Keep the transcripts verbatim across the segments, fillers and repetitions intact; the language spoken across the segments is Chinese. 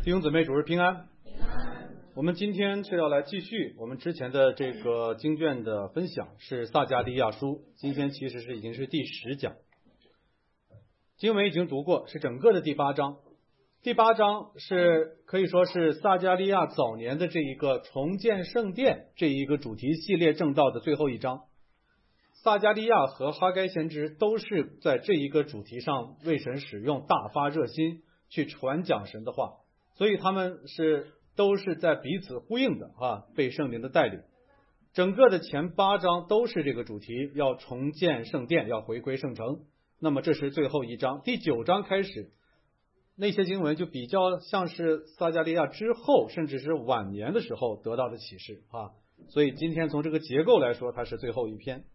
弟兄姊妹，主日平安。我们今天是要来继续我们之前的这个经卷的分享，是撒迦利亚书。今天其实是已经是第十讲，经文已经读过，是整个的第八章。第八章是可以说是撒迦利亚早年的这一个重建圣殿这一个主题系列正道的最后一章。撒迦利亚和哈该先知都是在这一个主题上为神使用，大发热心去传讲神的话，所以他们是都是在彼此呼应的啊，被圣灵的带领。整个的前八章都是这个主题，要重建圣殿，要回归圣城。那么这是最后一章，第九章开始，那些经文就比较像是撒迦利亚之后甚至是晚年的时候得到的启示啊。所以今天从这个结构来说，它是最后一篇。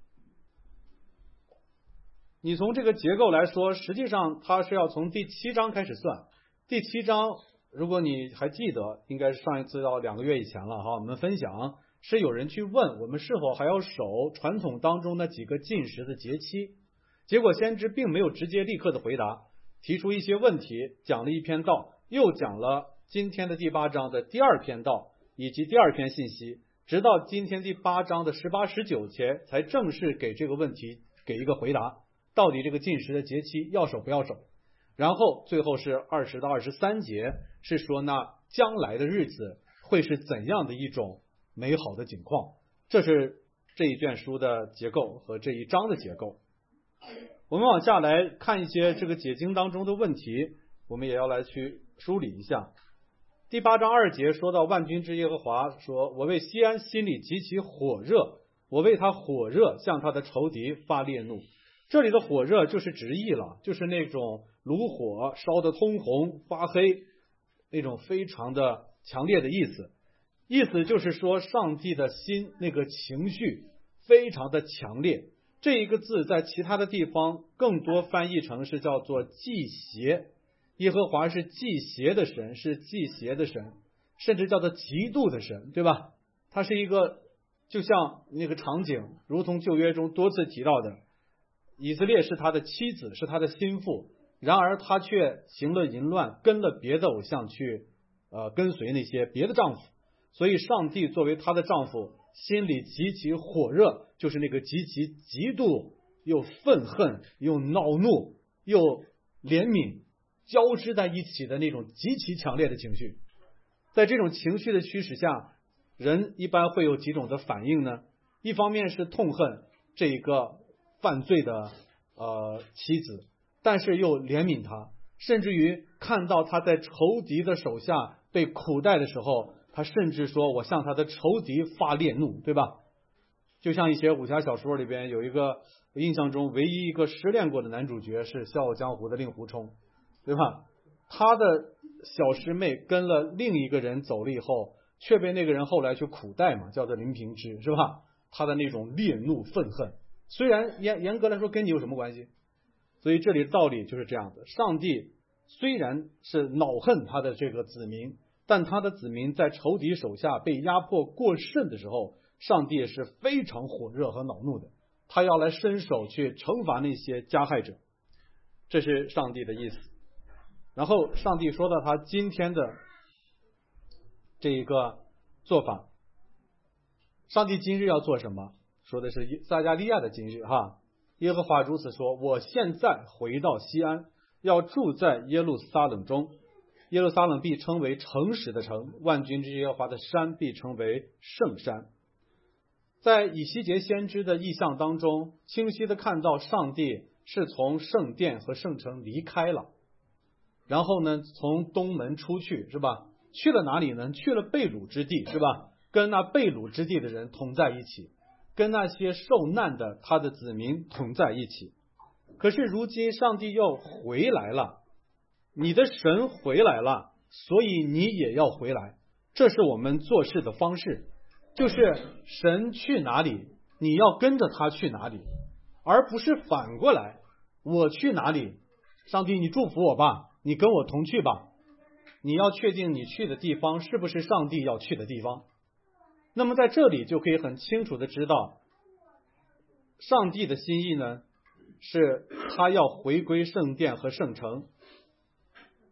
你从这个结构来说，实际上它是要从第七章开始算。第七章如果你还记得，应该是上一次到两个月以前了哈，我们分享是有人去问我们是否还要守传统当中那几个禁食的节期，结果先知并没有直接立刻的回答，提出一些问题，讲了一篇道，又讲了今天的第八章的第二篇道以及第二篇信息，直到今天第八章的十八、十九节才正式给这个问题给一个回答，到底这个禁食的节期要守不要守。然后最后是二十到二十三节，是说那将来的日子会是怎样的一种美好的景况。这是这一卷书的结构和这一章的结构。我们往下来看一些这个解经当中的问题，我们也要来去梳理一下。第八章二节说到万军之耶和华说，我为西安心里极其火热，我为他火热，向他的仇敌发烈怒。这里的火热就是直译了，就是那种炉火烧得通红发黑，那种非常的强烈的意思。意思就是说上帝的心那个情绪非常的强烈。这一个字在其他的地方更多翻译成是叫做忌邪，耶和华是忌邪的神，是忌邪的神，甚至叫做嫉妒的神，对吧？它是一个就像那个场景，如同旧约中多次提到的，以色列是他的妻子，是他的心腹，然而他却行了淫乱，跟了别的偶像去呃跟随那些别的丈夫，所以上帝作为他的丈夫，心里极其火热，就是那个极其嫉妒又愤恨又恼怒又怜悯交织在一起的那种极其强烈的情绪。在这种情绪的驱使下，人一般会有几种的反应呢？一方面是痛恨这一个犯罪的呃妻子，但是又怜悯他，甚至于看到他在仇敌的手下被苦待的时候，他甚至说我向他的仇敌发烈怒，对吧？就像一些武侠小说里边有一个印象中唯一一个失恋过的男主角是笑傲江湖的令狐冲，对吧？他的小师妹跟了另一个人走了以后，却被那个人后来去苦待嘛，叫做林平之，是吧？他的那种烈怒愤恨，虽然严严格来说跟你有什么关系？所以这里道理就是这样的，上帝虽然是恼恨他的这个子民，但他的子民在仇敌手下被压迫过甚的时候，上帝是非常火热和恼怒的，他要来伸手去惩罚那些加害者，这是上帝的意思。然后上帝说到他今天的这一个做法，上帝今日要做什么？说的是撒迦利亚的今日哈。耶和华如此说，我现在回到西安，要住在耶路撒冷中，耶路撒冷必称为诚实的城，万军之耶和华的山必称为圣山。在以西结先知的意象当中，清晰的看到上帝是从圣殿和圣城离开了，然后呢从东门出去，是吧？去了哪里呢？去了被掳之地，是吧？跟那被掳之地的人同在一起，跟那些受难的他的子民同在一起。可是如今上帝又回来了，你的神回来了，所以你也要回来。这是我们做事的方式，就是神去哪里，你要跟着他去哪里，而不是反过来，我去哪里，上帝你祝福我吧，你跟我同去吧。你要确定你去的地方是不是上帝要去的地方。那么在这里就可以很清楚的知道，上帝的心意呢，是他要回归圣殿和圣城。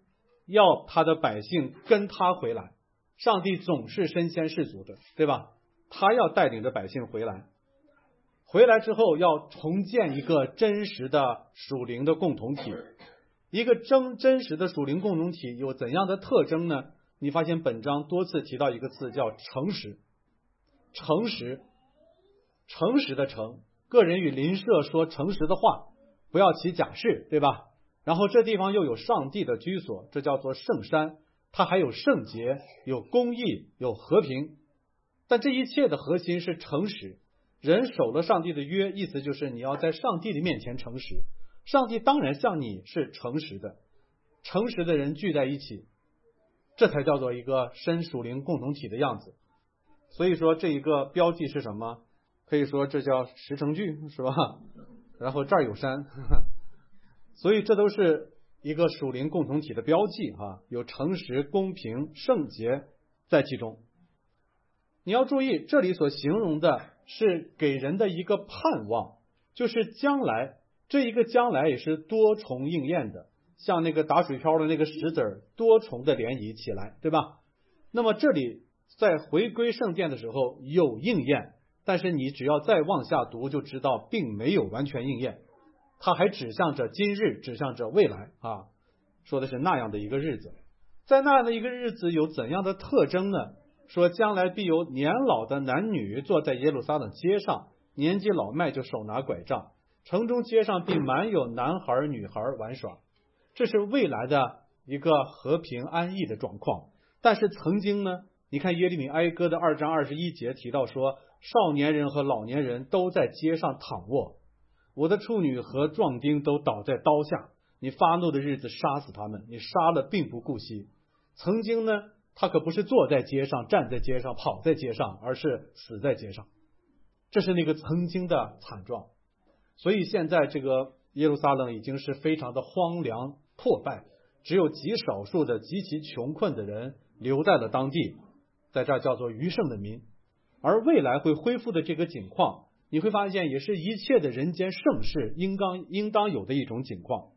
要他的百姓跟他回来。上帝总是身先士卒的，对吧？他要带领着百姓回来，回来之后要重建一个真实的属灵的共同体。一个真真实的属灵共同体有怎样的特征呢？你发现本章多次提到一个字叫诚实。诚实，诚实的诚，个人与邻舍说诚实的话，不要起假誓，对吧？然后这地方又有上帝的居所，这叫做圣山，它还有圣洁，有公义，有和平。但这一切的核心是诚实。人守了上帝的约，意思就是你要在上帝的面前诚实。上帝当然向你是诚实的，诚实的人聚在一起，这才叫做一个深属灵共同体的样子。所以说这一个标记是什么？可以说这叫十成句，是吧？然后这儿有山，呵呵，所以这都是一个属灵共同体的标记啊，有诚实、公平、圣洁在其中。你要注意，这里所形容的是给人的一个盼望，就是将来，这一个将来也是多重应验的，像那个打水漂的那个石子儿，多重的涟漪起来，对吧？那么这里在回归圣殿的时候有应验，但是你只要再往下读就知道并没有完全应验，它还指向着今日，指向着未来啊，说的是那样的一个日子。在那样的一个日子有怎样的特征呢？说将来必有年老的男女坐在耶路撒冷街上，年纪老迈就手拿拐杖，城中街上必满有男孩女孩玩耍。这是未来的一个和平安逸的状况。但是曾经呢，你看耶利米哀歌的二章二十一节提到说，少年人和老年人都在街上躺卧，我的处女和壮丁都倒在刀下，你发怒的日子杀死他们，你杀了并不顾惜。曾经呢，他可不是坐在街上，站在街上，跑在街上，而是死在街上。这是那个曾经的惨状。所以现在这个耶路撒冷已经是非常的荒凉破败，只有极少数的极其穷困的人留在了当地，在这儿叫做余剩的民。而未来会恢复的这个景况，你会发现也是一切的人间盛世应当应当有的一种景况。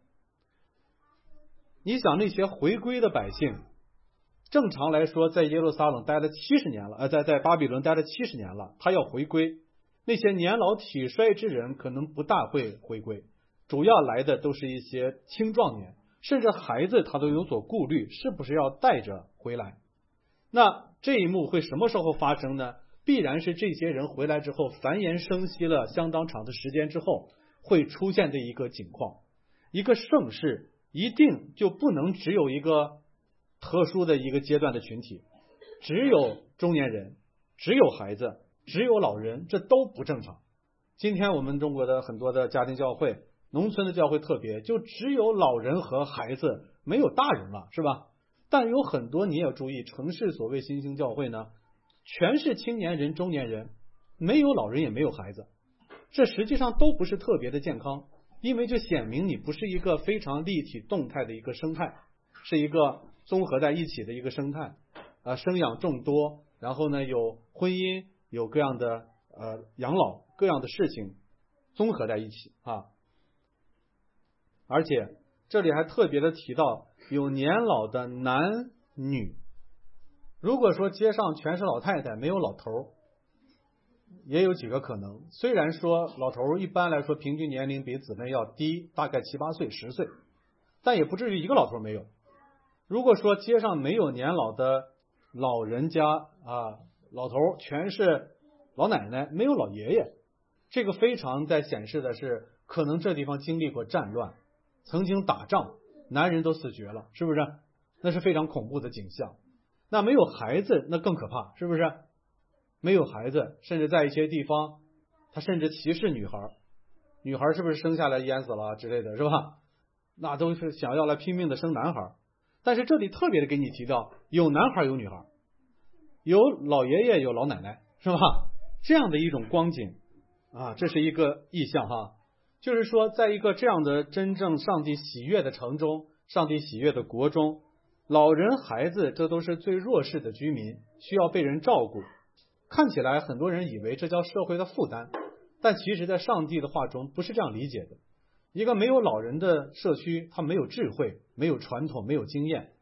你想那些回归的百姓，正常来说在耶路撒冷待了七十年了，呃，在在巴比伦待了七十年了，他要回归，那些年老体衰之人可能不大会回归，主要来的都是一些青壮年，甚至孩子他都有所顾虑，是不是要带着回来。那这一幕会什么时候发生呢？必然是这些人回来之后繁衍生息了相当长的时间之后会出现的一个景况。一个盛世一定就不能只有一个特殊的一个阶段的群体，只有中年人，只有孩子，只有老人，这都不正常。今天我们中国的很多的家庭教会，农村的教会特别，就只有老人和孩子，没有大人了，是吧？但有很多你也要注意，城市所谓新兴教会呢，全是青年人、中年人，没有老人也没有孩子，这实际上都不是特别的健康，因为就显明你不是一个非常立体动态的一个生态，是一个综合在一起的一个生态，呃，生养众多，然后呢有婚姻，有各样的呃养老，各样的事情综合在一起啊。而且这里还特别的提到有年老的男女。如果说街上全是老太太，没有老头，也有几个可能。虽然说老头一般来说平均年龄比姊妹要低，大概七八岁、十岁，但也不至于一个老头没有。如果说街上没有年老的老人家啊，老头全是老奶奶，没有老爷爷，这个非常在显示的是，可能这地方经历过战乱，曾经打仗，男人都死绝了，是不是？那是非常恐怖的景象。那没有孩子，那更可怕，是不是？没有孩子，甚至在一些地方，他甚至歧视女孩，女孩是不是生下来淹死了之类的，是吧？那都是想要来拼命的生男孩。但是这里特别的给你提到，有男孩有女孩，有老爷爷有老奶奶，是吧？这样的一种光景啊，这是一个意象哈。就是说，在一个这样的真正上帝喜悦的城中，上帝喜悦的国中，老人孩子这都是最弱势的居民，需要被人照顾。看起来很多人以为这叫社会的负担，但其实在上帝的话中不是这样理解的。一个没有老人的社区，它没有智慧，没有传统，没有经验，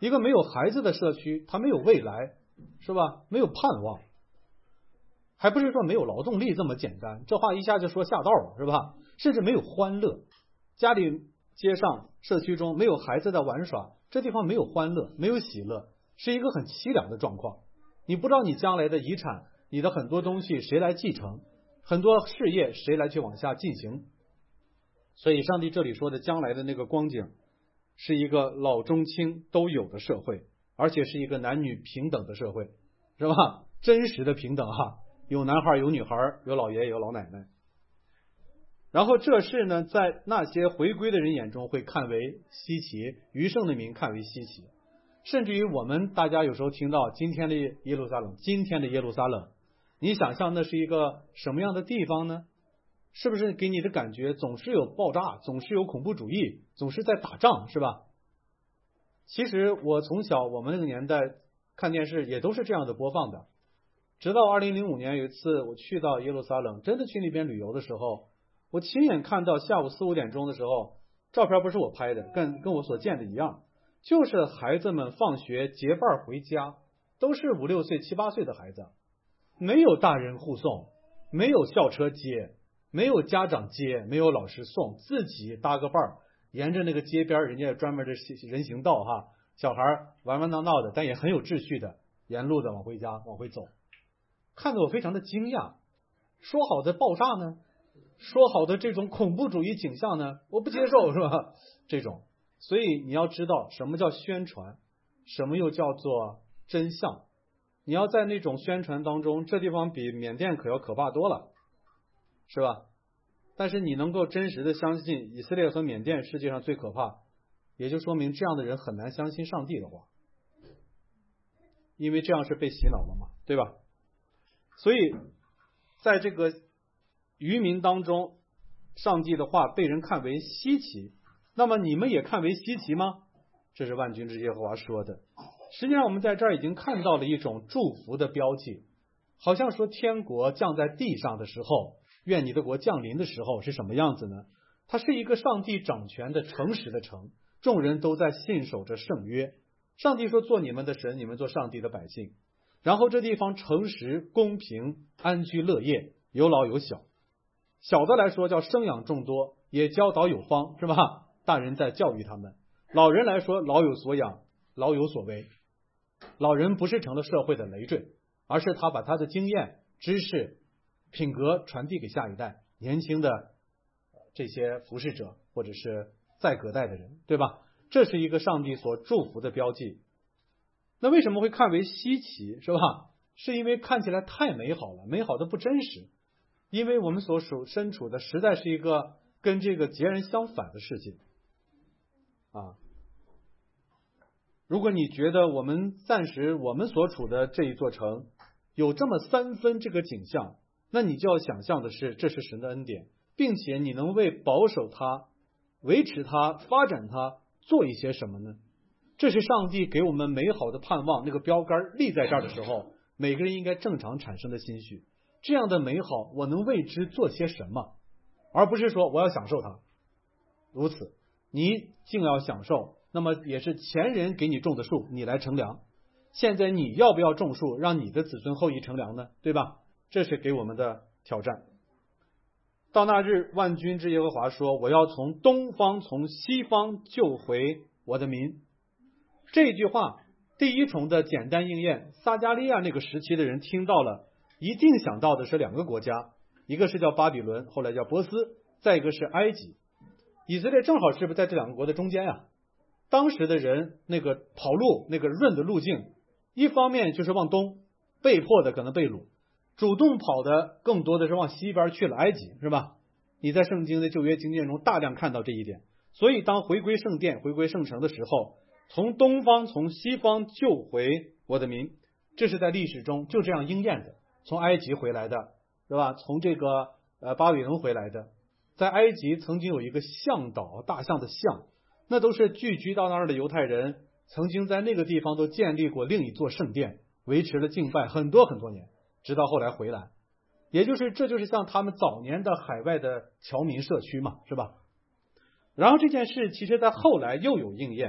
一个没有孩子的社区，它没有未来，是吧？没有盼望，还不是说没有劳动力这么简单，这话一下就说下道了，是吧？甚至没有欢乐，家里街上社区中没有孩子在玩耍，这地方没有欢乐，没有喜乐，是一个很凄凉的状况。你不知道你将来的遗产，你的很多东西谁来继承，很多事业谁来去往下进行。所以上帝这里说的将来的那个光景，是一个老中青都有的社会，而且是一个男女平等的社会，是吧？真实的平等哈，有男孩有女孩，有老爷爷有老奶奶。然后这事呢，在那些回归的人眼中会看为稀奇，余剩的民看为稀奇，甚至于我们大家有时候听到今天的耶路撒冷，今天的耶路撒冷，你想象那是一个什么样的地方呢？是不是给你的感觉总是有爆炸，总是有恐怖主义，总是在打仗，是吧？其实我从小我们那个年代看电视也都是这样的播放的，直到二零零五年有一次我去到耶路撒冷，真的去那边旅游的时候，我亲眼看到下午四五点钟的时候，照片不是我拍的，跟跟我所见的一样，就是孩子们放学结伴回家，都是五六岁七八岁的孩子，没有大人护送，没有校车接，没有家长接，没有老师送，自己搭个伴儿，沿着那个街边人家专门的人行道哈，小孩玩玩闹闹的，但也很有秩序的沿路的往回家往回走，看得我非常的惊讶。说好的爆炸呢？说好的这种恐怖主义景象呢？我不接受，是吧？这种，所以你要知道什么叫宣传，什么又叫做真相。你要在那种宣传当中，这地方比缅甸可要可怕多了，是吧？但是你能够真实的相信以色列和缅甸世界上最可怕，也就说明这样的人很难相信上帝的话，因为这样是被洗脑了嘛，对吧？所以在这个渔民当中，上帝的话被人看为稀奇，那么你们也看为稀奇吗？这是万军之耶和华说的。实际上我们在这儿已经看到了一种祝福的标记，好像说天国降在地上的时候，愿你的国降临的时候是什么样子呢？它是一个上帝掌权的诚实的城，众人都在信守着圣约。上帝说做你们的神，你们做上帝的百姓。然后这地方诚实公平，安居乐业，有老有小，小的来说叫生养众多，也教导有方，是吧？大人在教育他们。老人来说老有所养，老有所为。老人不是成了社会的累赘，而是他把他的经验知识品格传递给下一代年轻的这些服侍者或者是在隔代的人，对吧？这是一个上帝所祝福的标记。那为什么会看为稀奇，是吧？是因为看起来太美好了，美好的不真实，因为我们所属身处的实在是一个跟这个截然相反的世界啊。如果你觉得我们暂时我们所处的这一座城有这么三分这个景象，那你就要想象的是这是神的恩典，并且你能为保守它、维持它、发展它做一些什么呢？这是上帝给我们美好的盼望，那个标杆立在这儿的时候，每个人应该正常产生的心绪，这样的美好我能为之做些什么，而不是说我要享受它。如此你竟要享受，那么也是前人给你种的树，你来乘凉。现在你要不要种树，让你的子孙后裔乘凉呢？对吧？这是给我们的挑战。到那日，万军之耶和华说，我要从东方从西方救回我的民。这句话第一重的简单应验，撒迦利亚那个时期的人听到了，一定想到的是两个国家，一个是叫巴比伦，后来叫波斯，再一个是埃及。以色列正好是不是在这两个国的中间啊？当时的人那个跑路那个润的路径，一方面就是往东，被迫的可能被掳，主动跑的更多的是往西边去了埃及，是吧？你在圣经的旧约经验中大量看到这一点。所以当回归圣殿回归圣城的时候，从东方从西方救回我的民，这是在历史中就这样应验的。从埃及回来的，是吧？从这个呃巴比伦回来的，在埃及曾经有一个象岛，大象的象，那都是聚居到那儿的犹太人，曾经在那个地方都建立过另一座圣殿，维持了敬拜很多很多年，直到后来回来。也就是这就是像他们早年的海外的侨民社区嘛，是吧？然后这件事其实在后来又有应验，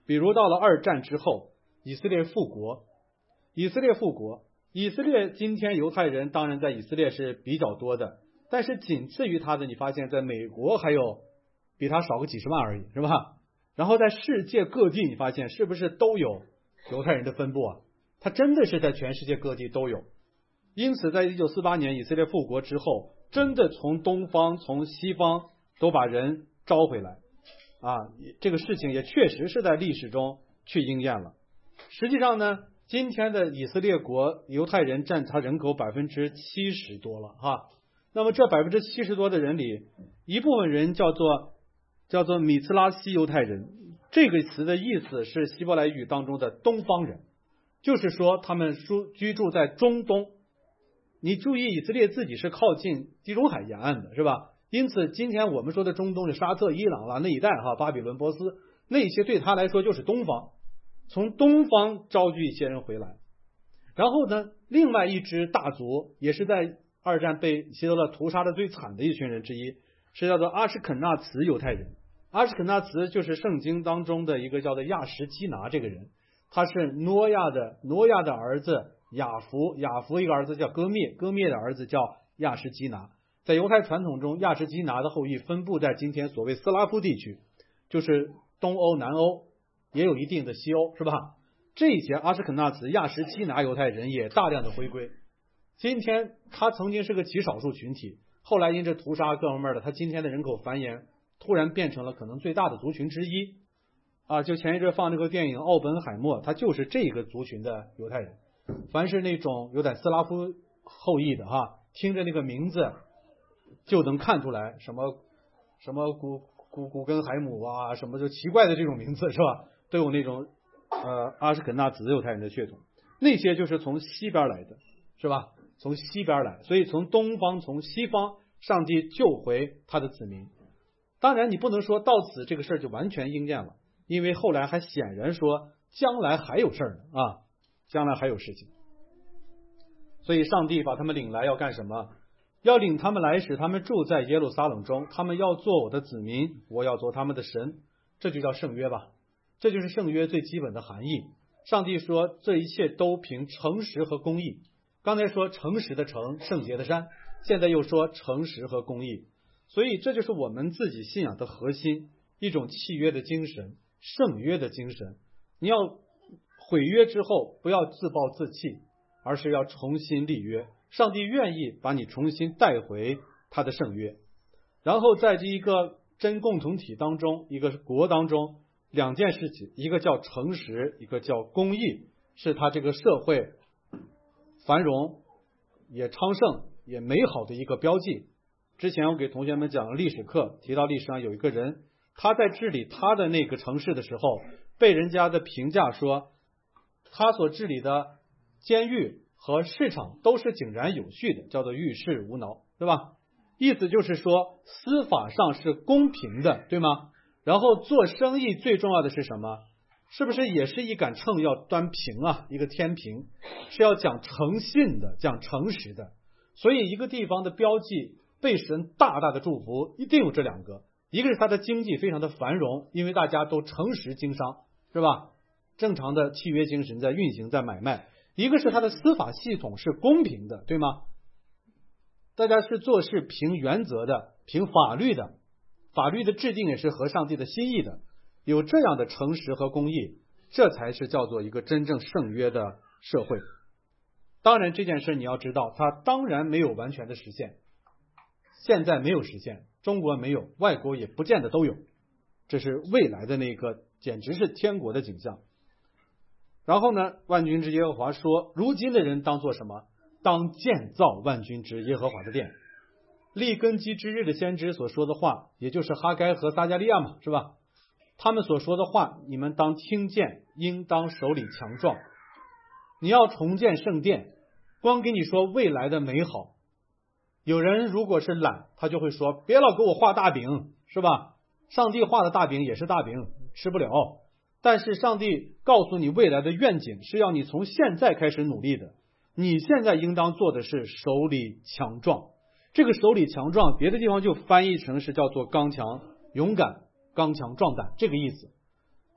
比如到了二战之后，以色列复国，以色列复国，以色列今天犹太人当然在以色列是比较多的，但是仅次于他的，你发现在美国还有比他少个几十万而已，是吧？然后在世界各地，你发现是不是都有犹太人的分布啊？他真的是在全世界各地都有。因此在一九四八年以色列复国之后，真的从东方从西方都把人招回来啊，这个事情也确实是在历史中去应验了。实际上呢，今天的以色列国犹太人占他人口百分之七十多了哈。那么这百分之七十多的人里，一部分人叫做叫做米茨拉西犹太人，这个词的意思是希伯来语当中的东方人，就是说他们居住在中东。你注意，以色列自己是靠近地中海沿岸的，是吧？因此今天我们说的中东的沙特、伊朗啦那一带哈，巴比伦、波斯那些对他来说就是东方，从东方招聚一些人回来。然后呢，另外一支大族也是在二战被希特勒屠杀的最惨的一群人之一，是叫做阿什肯纳茨犹太人。阿什肯纳茨就是圣经当中的一个叫做亚什基拿这个人，他是挪亚的挪亚的儿子雅弗，雅弗一个儿子叫歌灭，歌灭的儿子叫亚什基拿。在犹太传统中，亚什基拿的后裔分布在今天所谓斯拉夫地区，就是东欧、南欧，也有一定的西欧，是吧？这些阿什肯纳茨、亚什基拿犹太人也大量的回归。今天他曾经是个极少数群体，后来因这屠杀各方面的，他今天的人口繁衍突然变成了可能最大的族群之一啊！就前一阵放这个电影《奥本海默》，他就是这个族群的犹太人。凡是那种有点斯拉夫后裔的哈，听着那个名字就能看出来什么什么古古古根海姆啊，什么就奇怪的这种名字，是吧？都有那种呃阿什肯纳茨犹太人的血统，那些就是从西边来的，是吧？从西边来，所以从东方从西方，上帝救回他的子民。当然你不能说到此这个事儿就完全应验了，因为后来还显然说将来还有事儿呢啊，将来还有事情。所以上帝把他们领来要干什么？要领他们来使他们住在耶路撒冷中，他们要做我的子民，我要做他们的神，这就叫圣约吧。这就是圣约最基本的含义。上帝说这一切都凭诚实和公义。刚才说诚实的诚，圣洁的山，现在又说诚实和公义。所以这就是我们自己信仰的核心，一种契约的精神，圣约的精神。你要毁约之后不要自暴自弃，而是要重新立约。上帝愿意把你重新带回他的圣约。然后在这一个真共同体当中，一个国当中，两件事情，一个叫诚实，一个叫公义，是他这个社会繁荣也昌盛也美好的一个标记。之前我给同学们讲历史课，提到历史上有一个人，他在治理他的那个城市的时候，被人家的评价说他所治理的监狱和市场都是井然有序的，叫做遇事无挠，对吧？意思就是说司法上是公平的，对吗？然后做生意最重要的是什么？是不是也是一杆秤要端平啊？一个天平是要讲诚信的，讲诚实的。所以一个地方的标记被神大大的祝福，一定有这两个，一个是它的经济非常的繁荣，因为大家都诚实经商，是吧？正常的契约精神在运行，在买卖。一个是它的司法系统是公平的，对吗？大家是做事凭原则的，凭法律的，法律的制定也是合上帝的心意的，有这样的诚实和公义，这才是叫做一个真正圣约的社会。当然这件事你要知道，它当然没有完全的实现，现在没有实现，中国没有，外国也不见得都有，这是未来的那个简直是天国的景象。然后呢，万军之耶和华说，如今的人当做什么？当建造万军之耶和华的殿。立根基之日的先知所说的话，也就是哈该和撒迦利亚嘛，是吧？他们所说的话，你们当听见，应当手里强壮。你要重建圣殿，光给你说未来的美好。有人如果是懒，他就会说别老给我画大饼，是吧？上帝画的大饼也是大饼，吃不了。但是上帝告诉你未来的愿景是要你从现在开始努力的，你现在应当做的是手里强壮。这个手里强壮，别的地方就翻译成是叫做刚强勇敢、刚强壮胆，这个意思。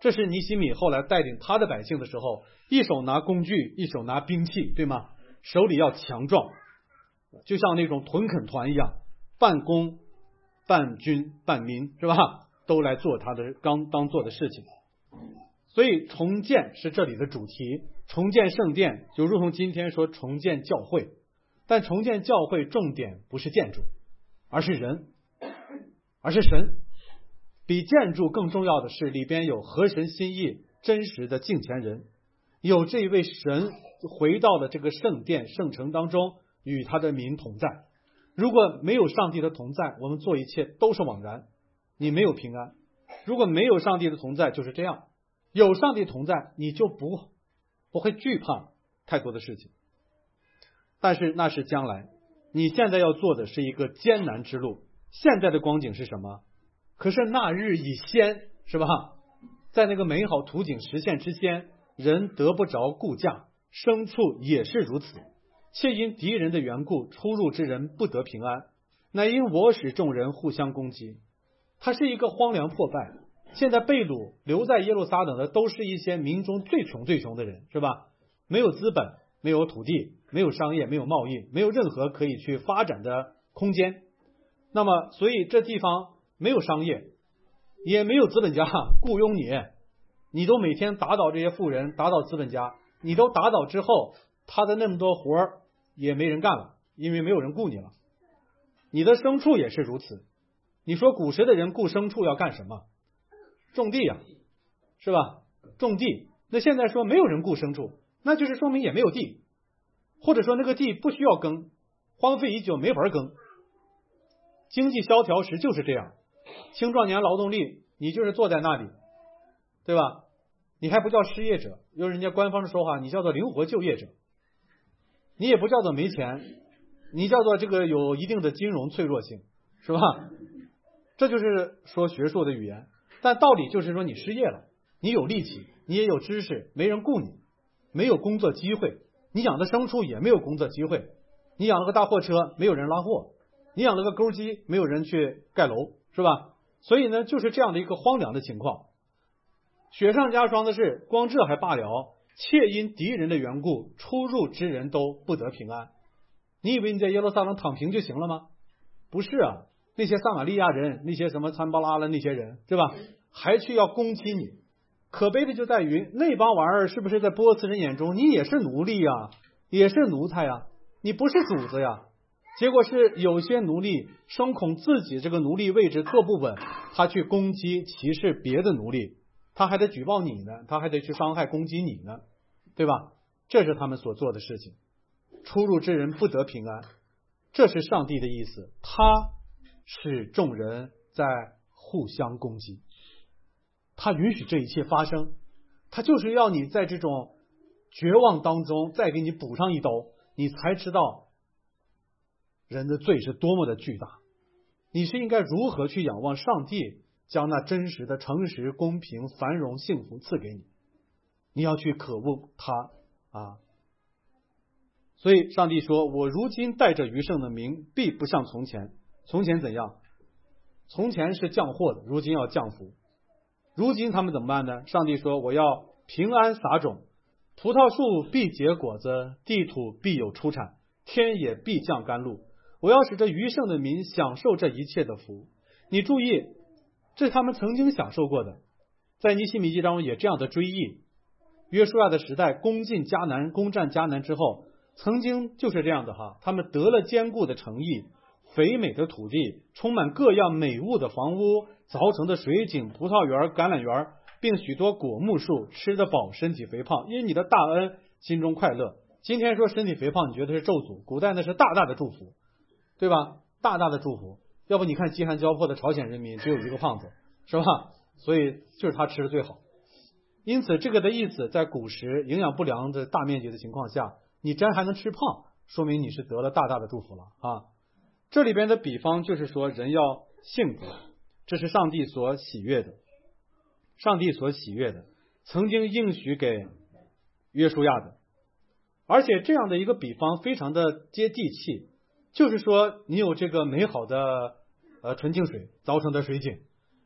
这是尼希米后来带领他的百姓的时候，一手拿工具，一手拿兵器，对吗？手里要强壮，就像那种屯垦团一样，半工半军半民，是吧？都来做他的刚当做的事情。所以重建是这里的主题，重建圣殿就如同今天说重建教会，但重建教会重点不是建筑，而是人，而是神。比建筑更重要的是里边有合神心意真实的敬虔人，有这一位神回到了这个圣殿圣城当中，与他的民同在。如果没有上帝的同在，我们做一切都是枉然，你没有平安。如果没有上帝的同在就是这样，有上帝同在你就不不会惧怕太多的事情。但是那是将来，你现在要做的是一个艰难之路。现在的光景是什么？可是那日已先，是吧？在那个美好图景实现之先，人得不着顾驾，牲畜也是如此。且因敌人的缘故，出入之人不得平安，乃因我使众人互相攻击。它是一个荒凉破败。现在被掳留在耶路撒冷的都是一些民中最穷最穷的人，是吧？没有资本，没有土地，没有商业，没有贸易，没有任何可以去发展的空间。那么所以这地方没有商业，也没有资本家雇佣你，你都每天打倒这些富人，打倒资本家，你都打倒之后，他的那么多活儿也没人干了，因为没有人雇你了。你的牲畜也是如此。你说古时的人雇牲畜要干什么？种地呀、啊，是吧？种地。那现在说没有人雇牲畜，那就是说明也没有地，或者说那个地不需要耕，荒废已久，没法耕。经济萧条时就是这样，青壮年劳动力你就是坐在那里，对吧？你还不叫失业者，用人家官方的说话，你叫做灵活就业者。你也不叫做没钱，你叫做这个有一定的金融脆弱性，是吧？这就是说学术的语言。但道理就是说你失业了，你有力气，你也有知识，没人雇你，没有工作机会，你养的牲畜也没有工作机会，你养了个大货车没有人拉货，你养了个钩机没有人去盖楼，是吧？所以呢就是这样的一个荒凉的情况。雪上加霜的是，光这还罢了，切因敌人的缘故，出入之人都不得平安。你以为你在耶路撒冷躺平就行了吗？不是啊，那些撒玛利亚人，那些什么参巴拉的那些人，对吧？还去要攻击你。可悲的就在于那帮玩意儿是不是在波斯人眼中你也是奴隶啊，也是奴才啊，你不是主子呀。结果是有些奴隶生恐自己这个奴隶位置坐不稳，他去攻击歧视别的奴隶，他还得举报你呢，他还得去伤害攻击你呢，对吧？这是他们所做的事情。出入之人不得平安，这是上帝的意思，他使众人在互相攻击，他允许这一切发生，他就是要你在这种绝望当中再给你补上一刀，你才知道人的罪是多么的巨大，你是应该如何去仰望上帝将那真实的诚实公平繁荣幸福赐给你，你要去渴望他啊。所以上帝说，我如今带着余剩的名，必不像从前。从前怎样？从前是降祸的，如今要降福。如今他们怎么办呢？上帝说，我要平安撒种，葡萄树必结果子，地土必有出产，天也必降甘露。我要使这余剩的民享受这一切的福。你注意，这是他们曾经享受过的。在尼希米记当中也这样的追忆。约书亚的时代攻进迦南，攻占迦南之后，曾经就是这样的哈，他们得了坚固的城邑，肥美的土地，充满各样美物的房屋，凿成的水井、葡萄园、橄榄园，并许多果木树，吃得饱，身体肥胖，因你的大恩，心中快乐。今天说身体肥胖，你觉得是咒诅，古代那是大大的祝福，对吧？大大的祝福。要不你看饥寒交迫的朝鲜人民只有一个胖子，是吧？所以就是他吃的最好。因此这个的意思，在古时营养不良的大面积的情况下，你真还能吃胖，说明你是得了大大的祝福了啊！这里边的比方就是说，人要幸福，这是上帝所喜悦的，上帝所喜悦的，曾经应许给约书亚的。而且这样的一个比方非常的接地气，就是说你有这个美好的呃纯净水凿成的水井，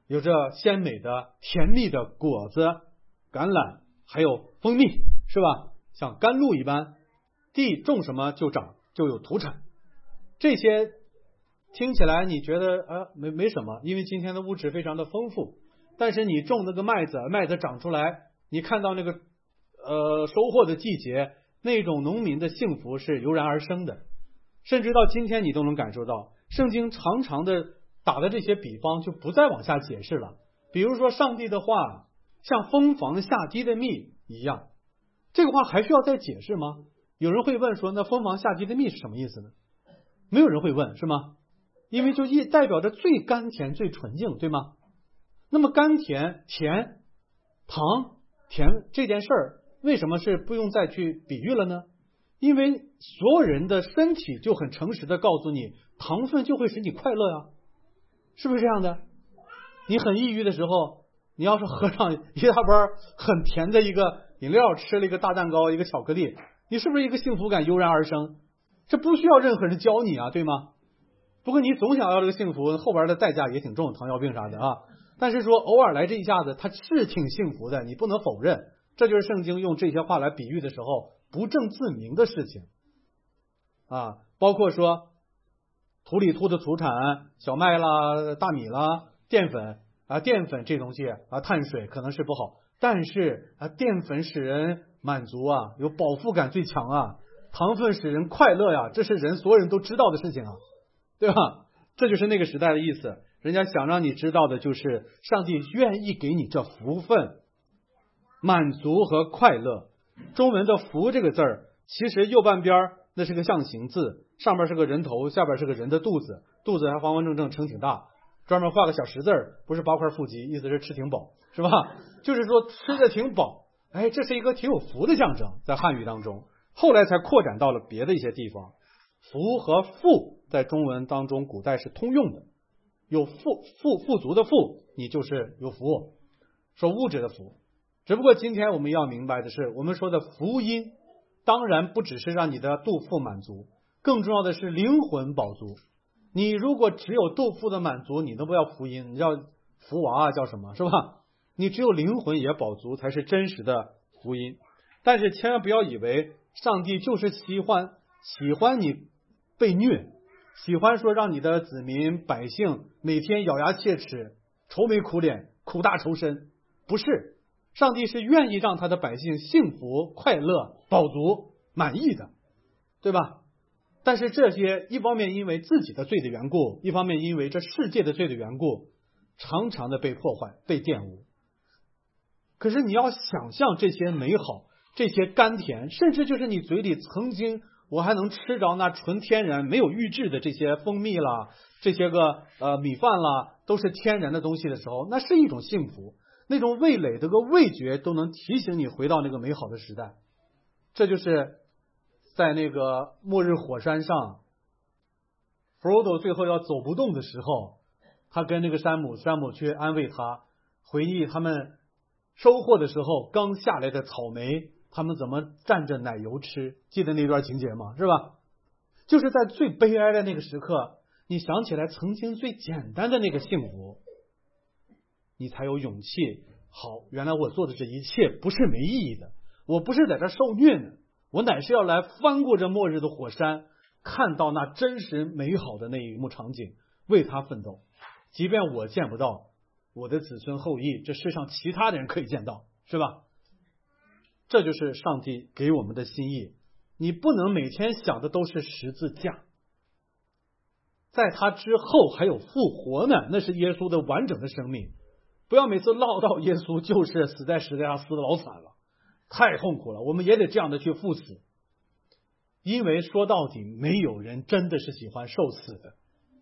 有着鲜美的甜蜜的果子、橄榄，还有蜂蜜，是吧？像甘露一般，地种什么就长，就有土产。这些听起来你觉得呃没没什么，因为今天的物质非常的丰富。但是你种那个麦子，麦子长出来，你看到那个呃收获的季节，那种农民的幸福是油然而生的。甚至到今天你都能感受到，圣经常常的打的这些比方就不再往下解释了。比如说上帝的话像蜂房下滴的蜜一样，这个话还需要再解释吗？有人会问说，那蜂房下滴的蜜是什么意思呢？没有人会问，是吗？因为就意代表着最甘甜最纯净，对吗？那么甘甜甜糖甜这件事儿为什么是不用再去比喻了呢？因为所有人的身体就很诚实的告诉你，糖分就会使你快乐呀，是不是这样的？你很抑郁的时候，你要是喝上一大杯很甜的一个饮料，吃了一个大蛋糕一个巧克力，你是不是一个幸福感油然而生？这不需要任何人教你啊，对吗？不过你总想要这个幸福，后边的代价也挺重，糖尿病啥的啊。但是说偶尔来这一下子，它是挺幸福的，你不能否认。这就是圣经用这些话来比喻的时候不证自明的事情啊，包括说土里吐的土产，小麦啦、大米啦、淀粉啊，淀粉这东西啊，碳水可能是不好，但是啊，淀粉使人满足啊，有饱腹感最强啊，糖分使人快乐呀，这是人所有人都知道的事情啊，对吧？这就是那个时代的意思。人家想让你知道的就是上帝愿意给你这福分，满足和快乐。中文的福这个字儿，其实右半边那是个象形字，上边是个人头，下边是个人的肚子，肚子还方方正正，撑挺大，专门画个小十字儿，不是八块腹肌，意思是吃挺饱，是吧？就是说吃的挺饱，哎，这是一个挺有福的象征，在汉语当中，后来才扩展到了别的一些地方。福和富在中文当中古代是通用的，有富富富足的富，你就是有福，说物质的福。只不过今天我们要明白的是，我们说的福音当然不只是让你的肚腹满足，更重要的是灵魂饱足。你如果只有肚腹的满足，你都不要福音，你叫福娃啊，叫什么，是吧？你只有灵魂也饱足才是真实的福音。但是千万不要以为上帝就是喜欢喜欢你被虐，喜欢说让你的子民百姓每天咬牙切齿、愁眉苦脸、苦大仇深，不是。上帝是愿意让他的百姓幸福、快乐、饱足、满意的，对吧？但是这些一方面因为自己的罪的缘故，一方面因为这世界的罪的缘故，常常的被破坏、被玷污。可是你要想象这些美好、这些甘甜，甚至就是你嘴里曾经我还能吃着那纯天然没有预制的这些蜂蜜啦，这些个呃米饭啦，都是天然的东西的时候，那是一种幸福。那种味蕾的个味觉都能提醒你回到那个美好的时代。这就是在那个末日火山上，弗罗多最后要走不动的时候，他跟那个山姆山姆去安慰他，回忆他们收获的时候刚下来的草莓，他们怎么蘸着奶油吃，记得那段情节吗？是吧？就是在最悲哀的那个时刻，你想起来曾经最简单的那个幸福，你才有勇气。好，原来我做的这一切不是没意义的，我不是在这受虐呢，我乃是要来翻过这末日的火山，看到那真实美好的那一幕场景，为他奋斗。即便我见不到，我的子孙后裔，这世上其他的人可以见到，是吧？这就是上帝给我们的心意。你不能每天想的都是十字架，在他之后还有复活呢，那是耶稣的完整的生命。不要每次唠叨耶稣就是死在十字架上死的老惨了，太痛苦了，我们也得这样的去赴死。因为说到底没有人真的是喜欢受死的。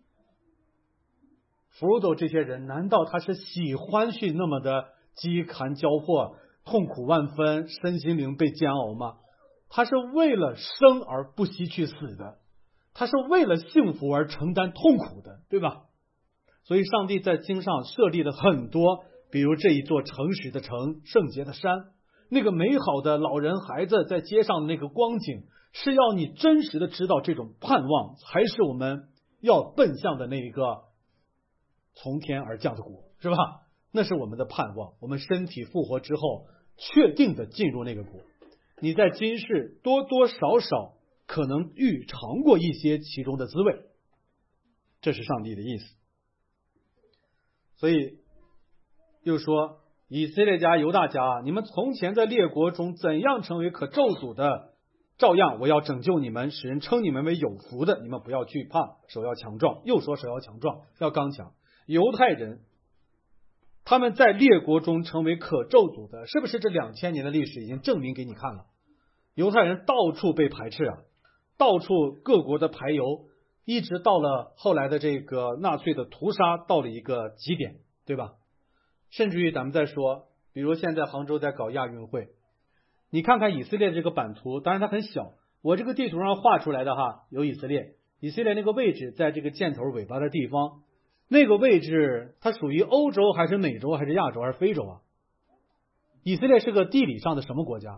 弗罗多这些人难道他是喜欢去那么的饥寒交迫、痛苦万分、身心灵被煎熬吗？他是为了生而不惜去死的，他是为了幸福而承担痛苦的，对吧？所以上帝在经上设立了很多，比如这一座诚实的城、圣洁的山，那个美好的老人孩子在街上的那个光景，是要你真实的知道这种盼望才是我们要奔向的那一个从天而降的果， 是吧？那是我们的盼望，我们身体复活之后，确定的进入那个国。你在今世多多少少可能欲尝过一些其中的滋味，这是上帝的意思。所以又说，以色列家、犹大家，你们从前在列国中怎样成为可咒诅的，照样我要拯救你们，使人称你们为有福的。你们不要惧怕，手要强壮。又说手要强壮，要刚强。犹太人他们在列国中成为可咒诅的，是不是这两千年的历史已经证明给你看了？犹太人到处被排斥啊，到处各国的排犹，一直到了后来的这个纳粹的屠杀，到了一个极点，对吧？甚至于咱们再说，比如现在杭州在搞亚运会，你看看以色列这个版图，当然它很小，我这个地图上画出来的哈，有以色列，以色列那个位置在这个箭头尾巴的地方，那个位置它属于欧洲还是美洲还是亚洲还是非洲啊？以色列是个地理上的什么国家？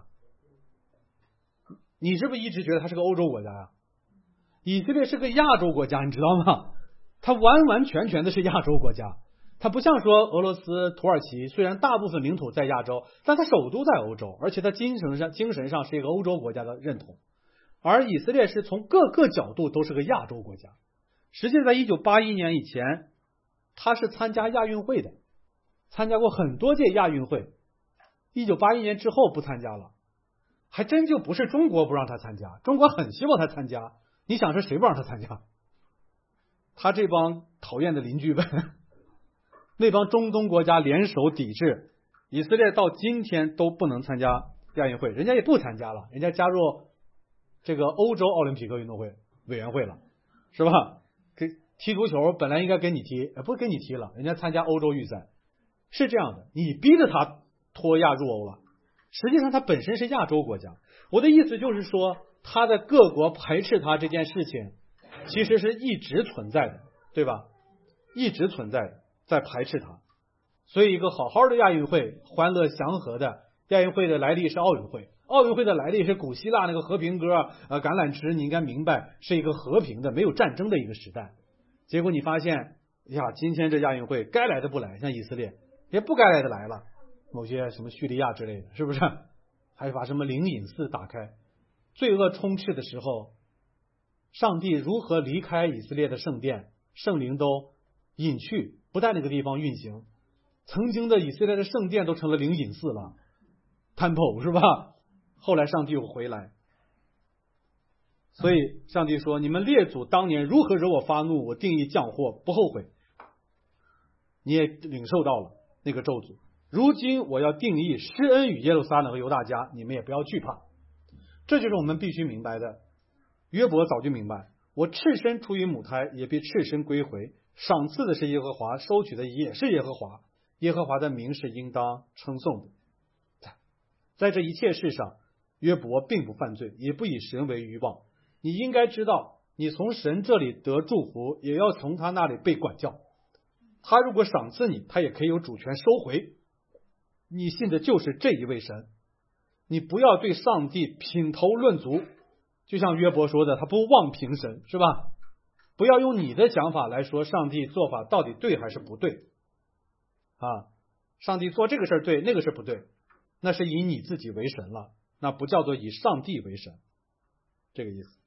你是不是一直觉得它是个欧洲国家呀？以色列是个亚洲国家，你知道吗？它完完全全的是亚洲国家。它不像说俄罗斯、土耳其，虽然大部分领土在亚洲，但它首都在欧洲，而且它精神上精神上是一个欧洲国家的认同。而以色列是从各个角度都是个亚洲国家。实际在一九八一年以前，它是参加亚运会的，参加过很多届亚运会。一九八一年之后不参加了，还真就不是中国不让他参加，中国很希望他参加。你想是谁不让他参加？他这帮讨厌的邻居们，那帮中东国家联手抵制以色列，到今天都不能参加亚运会，人家也不参加了，人家加入这个欧洲奥林匹克运动会委员会了，是吧？给踢足球本来应该跟你踢，不跟你踢了，人家参加欧洲预赛。是这样的，你逼着他脱亚入欧了，实际上他本身是亚洲国家。我的意思就是说，他的各国排斥他这件事情其实是一直存在的，对吧？一直存在的，在排斥他。所以一个好好的亚运会，欢乐祥和的亚运会的来历是奥运会，奥运会的来历是古希腊那个和平歌，呃，橄榄枝，你应该明白是一个和平的没有战争的一个时代。结果你发现呀，今天这亚运会该来的不来，像以色列也不该来的来了，某些什么叙利亚之类的，是不是？还把什么灵隐寺打开，罪恶充斥的时候，上帝如何离开以色列的圣殿，圣灵都隐去，不在那个地方运行。曾经的以色列的圣殿都成了灵隐寺了 ，temple 是吧？后来上帝又回来，所以上帝说：“你们列祖当年如何惹我发怒，我定义降祸，不后悔。”你也领受到了那个咒诅。如今我要定义施恩与耶路撒冷和犹大家，你们也不要惧怕。这就是我们必须明白的。约伯早就明白，我赤身出于母胎，也必赤身归回。赏赐的是耶和华，收取的也是耶和华。耶和华的名是应当称颂的。在这一切事上，约伯并不犯罪，也不以神为愚妄。你应该知道，你从神这里得祝福，也要从他那里被管教。他如果赏赐你，他也可以有主权收回。你信的就是这一位神，你不要对上帝品头论足，就像约伯说的，他不妄评神，是吧？不要用你的想法来说上帝做法到底对还是不对啊？上帝做这个事儿对，那个事儿不对，那是以你自己为神了，那不叫做以上帝为神，这个意思。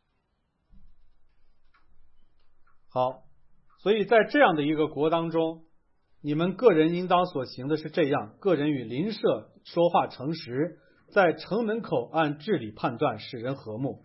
好，所以在这样的一个国当中，你们个人应当所行的是这样：个人与邻舍说话诚实，在城门口按治理判断，使人和睦。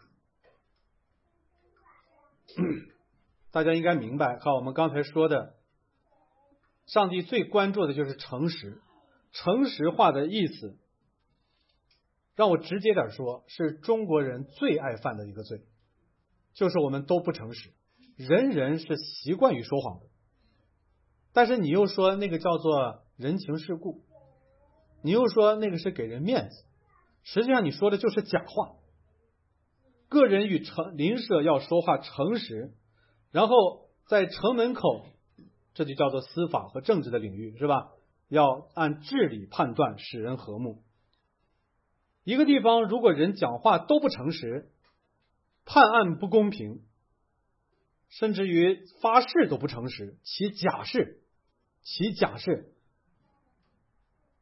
大家应该明白，看我们刚才说的，上帝最关注的就是诚实。诚实话的意思，让我直接点说，是中国人最爱犯的一个罪，就是我们都不诚实，人人是习惯于说谎的。但是你又说那个叫做人情世故，你又说那个是给人面子，实际上你说的就是假话。个人与城邻舍要说话诚实，然后在城门口，这就叫做司法和政治的领域，是吧？要按治理判断，使人和睦。一个地方如果人讲话都不诚实，判案不公平，甚至于发誓都不诚实，起假誓，起假誓，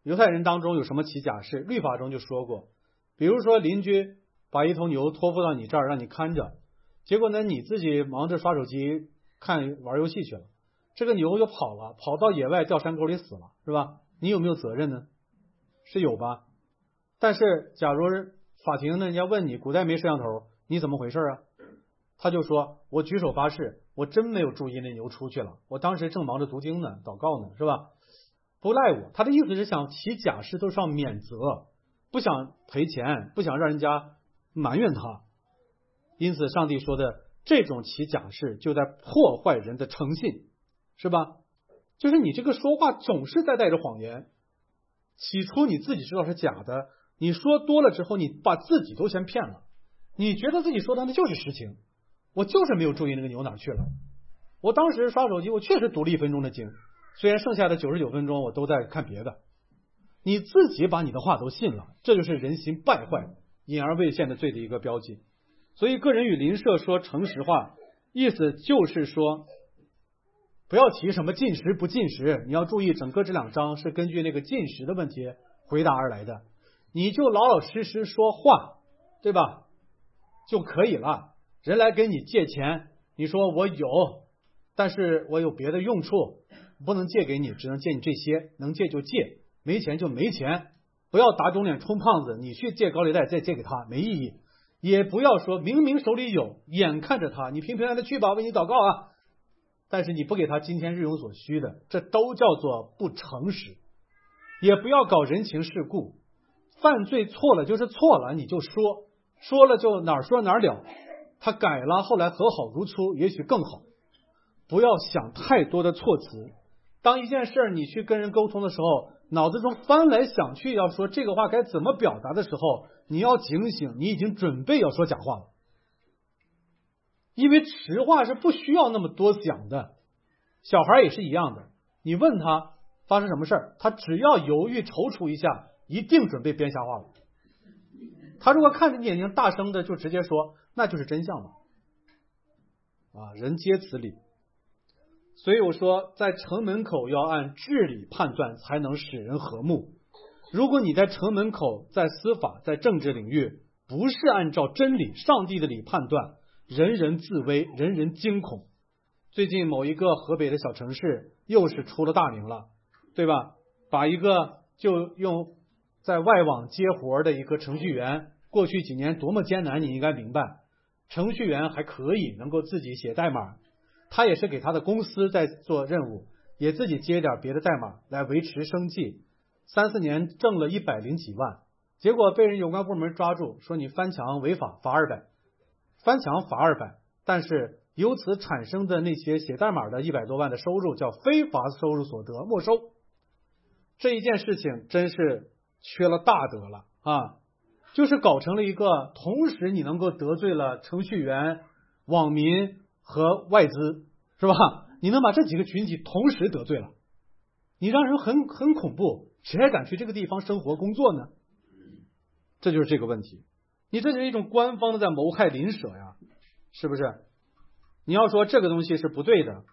犹太人当中有什么起假誓？律法中就说过，比如说邻居把一头牛托付到你这儿让你看着，结果呢你自己忙着刷手机看玩游戏去了，这个牛就跑了，跑到野外掉山沟里死了，是吧？你有没有责任呢？是有吧？但是假如法庭呢人家问你，古代没摄像头，你怎么回事啊？他就说，我举手发誓，我真没有注意那牛出去了，我当时正忙着读经呢，祷告呢，是吧？不赖我。他的意思是想起假誓都是要免责，不想赔钱，不想让人家埋怨他。因此上帝说的这种起假誓就在破坏人的诚信，是吧？就是你这个说话总是在带着谎言，起初你自己知道是假的，你说多了之后你把自己都先骗了，你觉得自己说的那就是实情，我就是没有注意那个牛哪去了，我当时刷手机我确实读了一分钟的经，虽然剩下的九十九分钟我都在看别的，你自己把你的话都信了，这就是人心败坏隐而未现的罪的一个标记。所以个人与邻舍说诚实话，意思就是说不要提什么禁食不禁食，你要注意整个这两章是根据那个禁食的问题回答而来的，你就老老实实说话，对吧？就可以了。人来给你借钱，你说我有，但是我有别的用处，不能借给你，只能借你这些，能借就借，没钱就没钱。不要打肿脸充胖子，你去借高利贷再借给他没意义。也不要说明明手里有，眼看着他，你平平安安的去吧，为你祷告啊，但是你不给他今天日用所需的，这都叫做不诚实。也不要搞人情世故，犯罪错了就是错了，你就说，说了就哪儿说哪儿了，他改了，后来和好如初，也许更好。不要想太多的措辞，当一件事你去跟人沟通的时候，脑子中翻来想去要说这个话该怎么表达的时候，你要警醒，你已经准备要说假话了。因为实话是不需要那么多想的，小孩也是一样的，你问他发生什么事儿，他只要犹豫踌躇一下，一定准备编瞎话了。他如果看着你眼睛大声的就直接说，那就是真相了。啊，人皆此理。所以我说，在城门口要按治理判断，才能使人和睦。如果你在城门口，在司法，在政治领域，不是按照真理、上帝的理判断，人人自危，人人惊恐。最近某一个河北的小城市又是出了大名了，对吧？把一个就用在外网接活的一个程序员，过去几年多么艰难，你应该明白。程序员还可以能够自己写代码，他也是给他的公司在做任务，也自己接点别的代码来维持生计，三四年挣了一百零几万，结果被人有关部门抓住，说你翻墙违法，罚二百，翻墙罚二百，但是由此产生的那些写代码的一百多万的收入叫非法收入所得，没收。这一件事情真是缺了大德了啊！就是搞成了一个同时你能够得罪了程序员、网民和外资，是吧？你能把这几个群体同时得罪了，你让人很很恐怖，谁还敢去这个地方生活工作呢？这就是这个问题。你这是一种官方的在谋害邻舍呀，是不是？你要说这个东西是不对的，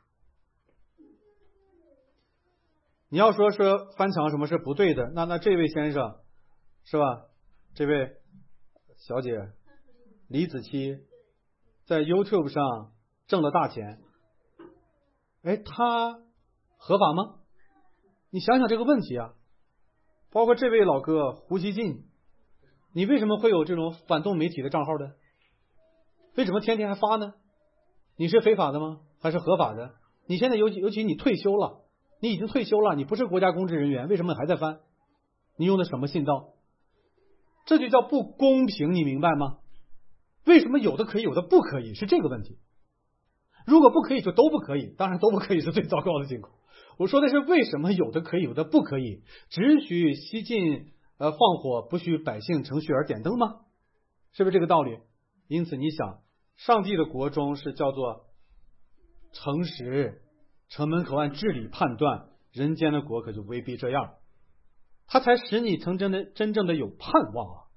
你要说说翻墙什么是不对的，那那这位先生是吧？这位小姐李子柒在 YouTube 上挣了大钱，哎，他合法吗？你想想这个问题啊。包括这位老哥胡锡进，你为什么会有这种反动媒体的账号的？为什么天天还发呢？你是非法的吗？还是合法的？你现在尤其尤其你退休了，你已经退休了，你不是国家公职人员，为什么还在翻？你用的什么信道？这就叫不公平，你明白吗？为什么有的可以，有的不可以，是这个问题。如果不可以就都不可以，当然都不可以是最糟糕的情况。我说的是为什么有的可以，有的不可以，只许西晋呃放火，不许百姓乘虚而点灯吗？是不是这个道理？因此你想，上帝的国中是叫做诚实，城门口按治理判断，人间的国可就未必这样，它才使你成真的真正的有盼望啊。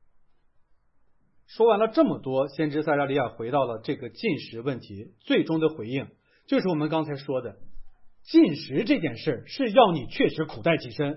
说完了这么多，先知撒迦利亚回到了这个禁食问题，最终的回应就是我们刚才说的，禁食这件事是要你确实苦待己身，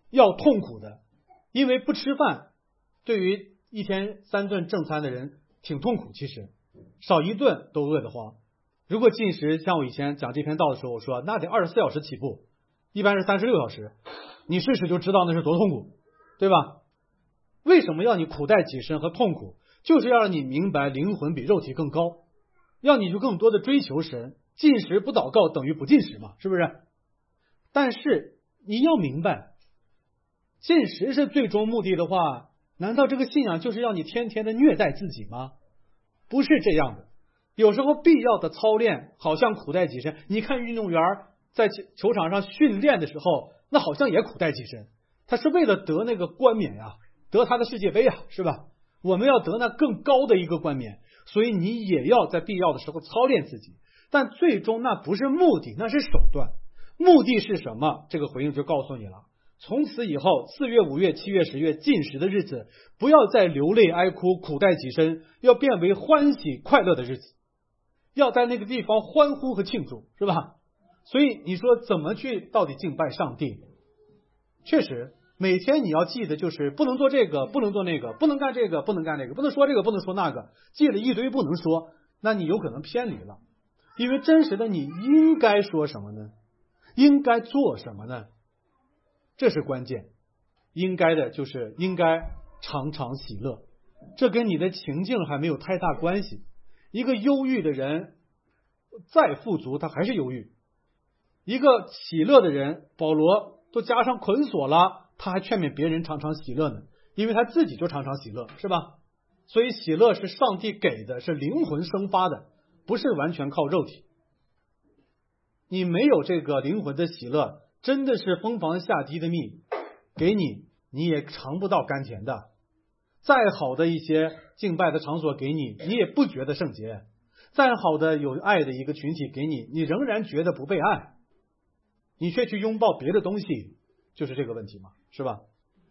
要痛苦的，因为不吃饭对于一天三顿正餐的人挺痛苦，其实少一顿都饿得慌。如果进食，像我以前讲这篇道的时候我说，那得二十四小时起步，一般是三十六小时，你试试就知道那是多痛苦，对吧？为什么要你苦待己身和痛苦？就是要让你明白灵魂比肉体更高，要你就更多的追求神。进食不祷告等于不进食嘛，是不是？但是你要明白，进食是最终目的的话，难道这个信仰就是要你天天的虐待自己吗？不是这样的。有时候必要的操练好像苦待己身，你看运动员在球场上训练的时候，那好像也苦待己身，他是为了得那个冠冕呀，得他的世界杯呀，是吧？我们要得那更高的一个冠冕，所以你也要在必要的时候操练自己，但最终那不是目的，那是手段。目的是什么？这个回应就告诉你了。从此以后，四月、五月、七月、十月禁食的日子，不要再流泪哀哭、苦待己身，要变为欢喜快乐的日子，要在那个地方欢呼和庆祝，是吧？所以你说怎么去到底敬拜上帝？确实，每天你要记得就是不能做这个，不能做那个，不能干这个，不能干那个，不能说这个，不能说那个，记了一堆不能说，那你有可能偏离了。因为真实的你应该说什么呢？应该做什么呢？这是关键。应该的就是应该常常喜乐，这跟你的情境还没有太大关系。一个忧郁的人再富足他还是忧郁，一个喜乐的人，保罗都加上捆锁了，他还劝勉别人常常喜乐呢，因为他自己就常常喜乐，是吧？所以喜乐是上帝给的，是灵魂生发的，不是完全靠肉体。你没有这个灵魂的喜乐，真的是蜂房下滴的蜜给你，你也尝不到甘甜的。再好的一些敬拜的场所给你，你也不觉得圣洁。再好的有爱的一个群体给你，你仍然觉得不被爱，你却去拥抱别的东西，就是这个问题嘛，是吧？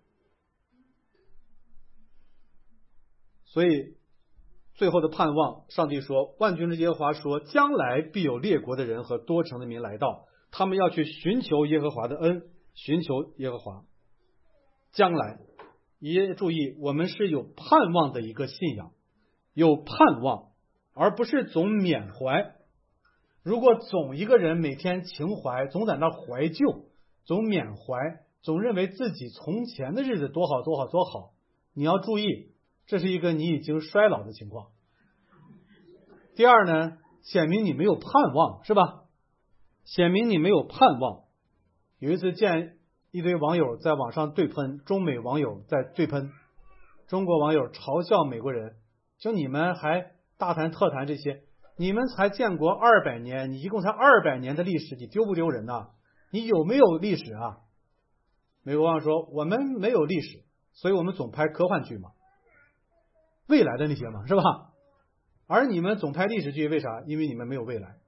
所以最后的盼望，上帝说，万军之耶和华说，将来必有列国的人和多城的民来到，他们要去寻求耶和华的恩，寻求耶和华。将来也注意，我们是有盼望的一个信仰，有盼望，而不是总缅怀。如果总一个人每天情怀总在那怀旧，总缅怀，总认为自己从前的日子多好多好多好，你要注意，这是一个你已经衰老的情况。第二呢，显明你没有盼望，是吧？显明你没有盼望。有一次见一堆网友在网上对喷，中美网友在对喷，中国网友嘲笑美国人，就你们还大谈特谈这些，你们才建国二百年，你一共才二百年的历史，你丢不丢人呢？你有没有历史啊？美国网友说，我们没有历史，所以我们总拍科幻剧嘛，未来的那些嘛，是吧？而你们总拍历史剧，为啥？因为你们没有未来。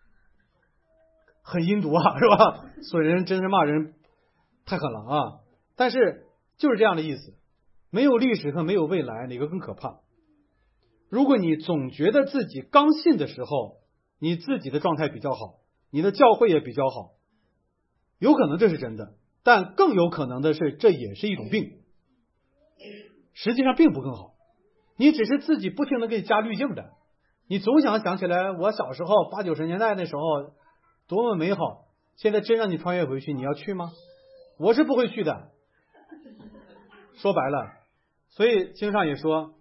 很阴毒啊，是吧？损人真是骂人太狠了啊！但是就是这样的意思，没有历史和没有未来，哪个更可怕？如果你总觉得自己刚信的时候，你自己的状态比较好，你的教会也比较好，有可能这是真的，但更有可能的是，这也是一种病，实际上并不更好。你只是自己不停的给你加滤镜的，你总想想起来我小时候八九十年代那时候多么美好，现在真让你穿越回去，你要去吗？我是不会去的。说白了，所以经上也说，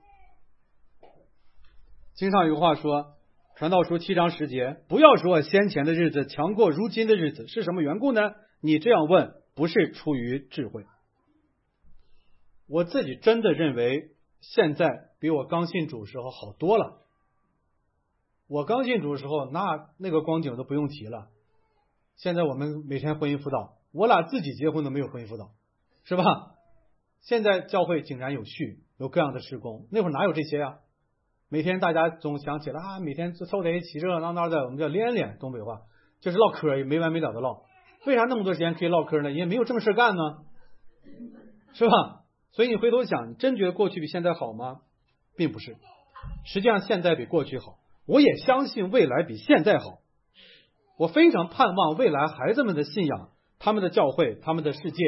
经上有个话说，传道书七章十节，不要说先前的日子强过如今的日子，是什么缘故呢？你这样问不是出于智慧。我自己真的认为现在比我刚信主时候好多了。我刚信主的时候，那那个光景都不用提了。现在我们每天婚姻辅导，我俩自己结婚都没有婚姻辅导，是吧？现在教会井然有序，有各样的事工，那会儿哪有这些呀？每天大家总想起来啊，每天凑在一起热热闹闹的，我们叫连连，东北话就是唠嗑，也没完没了的唠。为啥那么多时间可以唠嗑呢？也没有正事干呢，是吧？所以你回头想，你真觉得过去比现在好吗？并不是，实际上现在比过去好。我也相信未来比现在好。我非常盼望未来孩子们的信仰，他们的教会，他们的世界，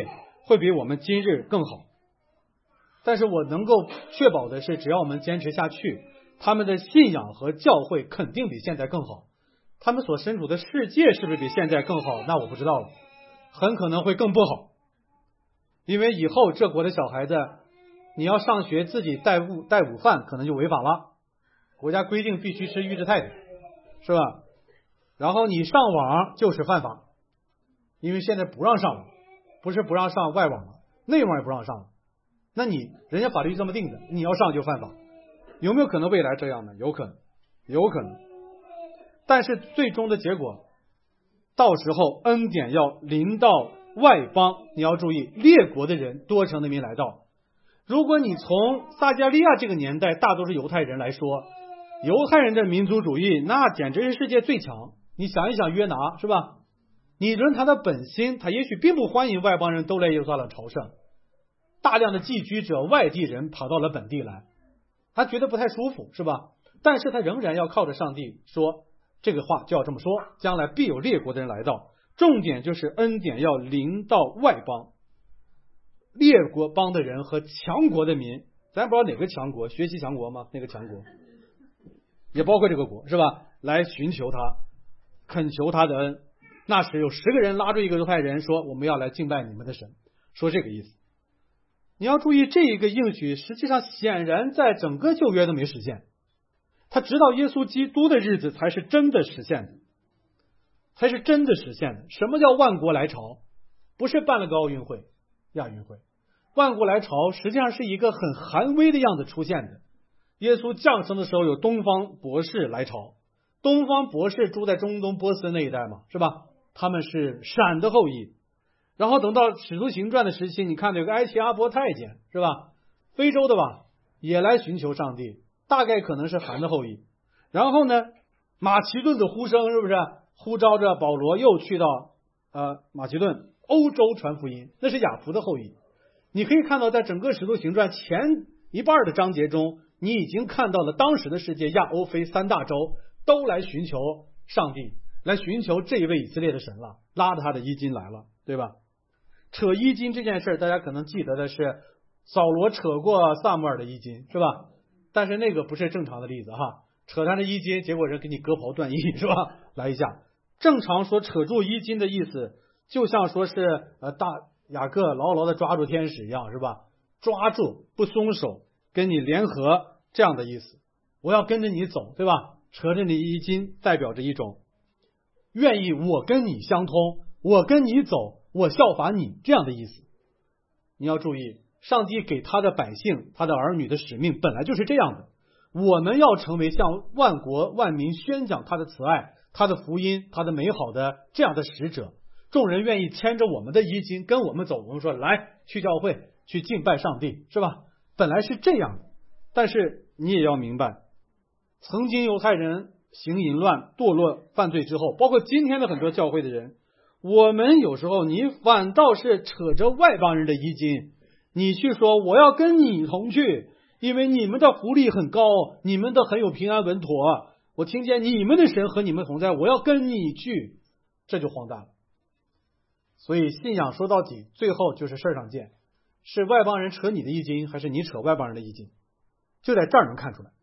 会比我们今日更好。但是我能够确保的是，只要我们坚持下去，他们的信仰和教会肯定比现在更好。他们所身处的世界是不是比现在更好？那我不知道了，很可能会更不好。因为以后这国的小孩子，你要上学自己带午带午饭，可能就违法了。国家规定必须吃预制菜的，是吧？然后你上网就是犯法，因为现在不让上网，不是不让上外网了，内网也不让上了。那你人家法律这么定的，你要上就犯法。有没有可能未来这样呢？有可能，有可能。但是最终的结果，到时候恩典要临到外邦，你要注意，列国的人多成的民来到。如果你从撒迦利亚这个年代大多数犹太人来说，犹太人的民族主义那简直是世界最强。你想一想约拿，是吧？你论他的本心，他也许并不欢迎外邦人都来耶路撒冷朝圣，大量的寄居者外地人跑到了本地来，他觉得不太舒服，是吧？但是他仍然要靠着上帝说这个话，就要这么说，将来必有列国的人来到。重点就是恩典要临到外邦，列国邦的人和强国的民，咱不知道哪个强国，学习强国吗？那个强国也包括这个国，是吧？来寻求他，恳求他的恩。那时有十个人拉住一个犹太人说，我们要来敬拜你们的神，说这个意思。你要注意，这一个应许实际上显然在整个旧约都没实现，他直到耶稣基督的日子才是真的实现的，才是真的实现的。什么叫万国来朝？不是办了个奥运会、亚运会，万国来朝实际上是一个很寒微的样子出现的。耶稣降生的时候有东方博士来朝，东方博士住在中东波斯那一带嘛，是吧？他们是闪的后裔。然后等到使徒行传的时期，你看有个埃提阿伯太监，是吧？非洲的吧，也来寻求上帝，大概可能是韩的后裔。然后呢，马其顿的呼声是不是呼召着保罗又去到呃马其顿欧洲传福音？那是雅弗的后裔。你可以看到，在整个使徒行传前一半的章节中，你已经看到了当时的世界亚欧非三大洲都来寻求上帝，来寻求这一位以色列的神了，拉着他的衣襟来了，对吧？扯衣襟这件事，大家可能记得的是扫罗扯过撒母耳的衣襟，是吧？但是那个不是正常的例子哈，扯他的衣襟，结果人给你割袍断义，是吧？来一下，正常说扯住衣襟的意思，就像说是呃大雅各牢牢的抓住天使一样，是吧？抓住不松手，跟你联合这样的意思。我要跟着你走，对吧？扯着你衣襟，代表着一种愿意我跟你相通，我跟你走，我效法你这样的意思。你要注意，上帝给他的百姓，他的儿女的使命本来就是这样的。我们要成为向万国万民宣讲他的慈爱，他的福音，他的美好的这样的使者。众人愿意牵着我们的衣襟跟我们走，我们说来去教会去敬拜上帝，是吧？本来是这样的。但是你也要明白，曾经犹太人行淫乱堕落犯罪之后，包括今天的很多教会的人，我们有时候你反倒是扯着外邦人的衣襟，你去说我要跟你同去，因为你们的福利很高，你们的很有平安稳妥，我听见你们的神和你们同在，我要跟你去，这就荒诞了。所以信仰说到底最后就是事儿上见，是外邦人扯你的衣襟，还是你扯外邦人的衣襟，就在这儿能看出来。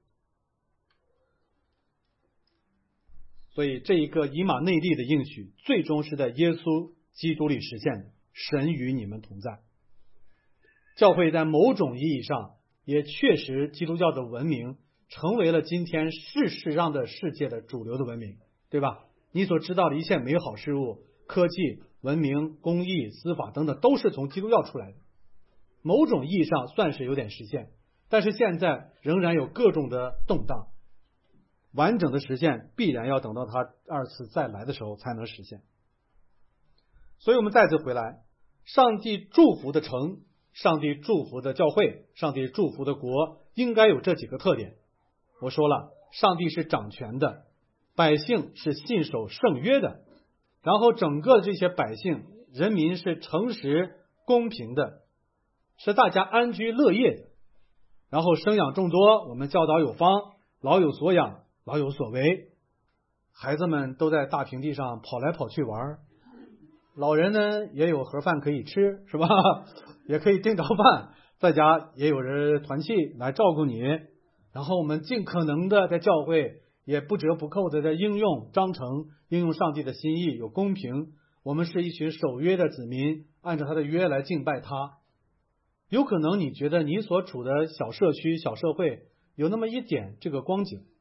所以这一个以马内利的应许最终是在耶稣基督里实现的，神与你们同在。教会在某种意义上也确实基督教的文明成为了今天事实上的世界的主流的文明，对吧？你所知道的一切美好事物，科技、文明、公义、司法等等，都是从基督教出来的。某种意义上算是有点实现，但是现在仍然有各种的动荡，完整的实现必然要等到他二次再来的时候才能实现。所以我们再次回来，上帝祝福的城，上帝祝福的教会，上帝祝福的国，应该有这几个特点。我说了，上帝是掌权的，百姓是信守圣约的，然后整个这些百姓人民是诚实公平的，是大家安居乐业的，然后生养众多，我们教导有方，老有所养，老有所为，孩子们都在大平地上跑来跑去玩， 老人呢也有盒饭可以吃，是吧？也可以订着饭，在家也有人团契来照顾你。然后我们尽可能的在教会也不折不扣的在应用章程，应用上帝的心意，有公平。我们是一群守约的子民，按照他的约来敬拜他。有可能你觉得你所处的小社区、小社会有那么一点这个光景，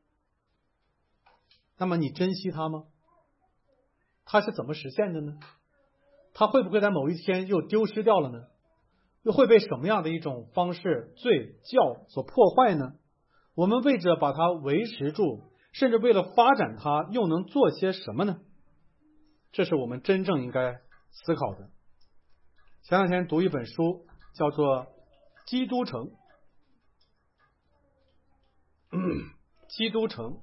那么你珍惜它吗？它是怎么实现的呢？它会不会在某一天又丢失掉了呢？又会被什么样的一种方式、罪、教所破坏呢？我们为着把它维持住，甚至为了发展它，又能做些什么呢？这是我们真正应该思考的。前两天读一本书，叫做《基督城》。基督城，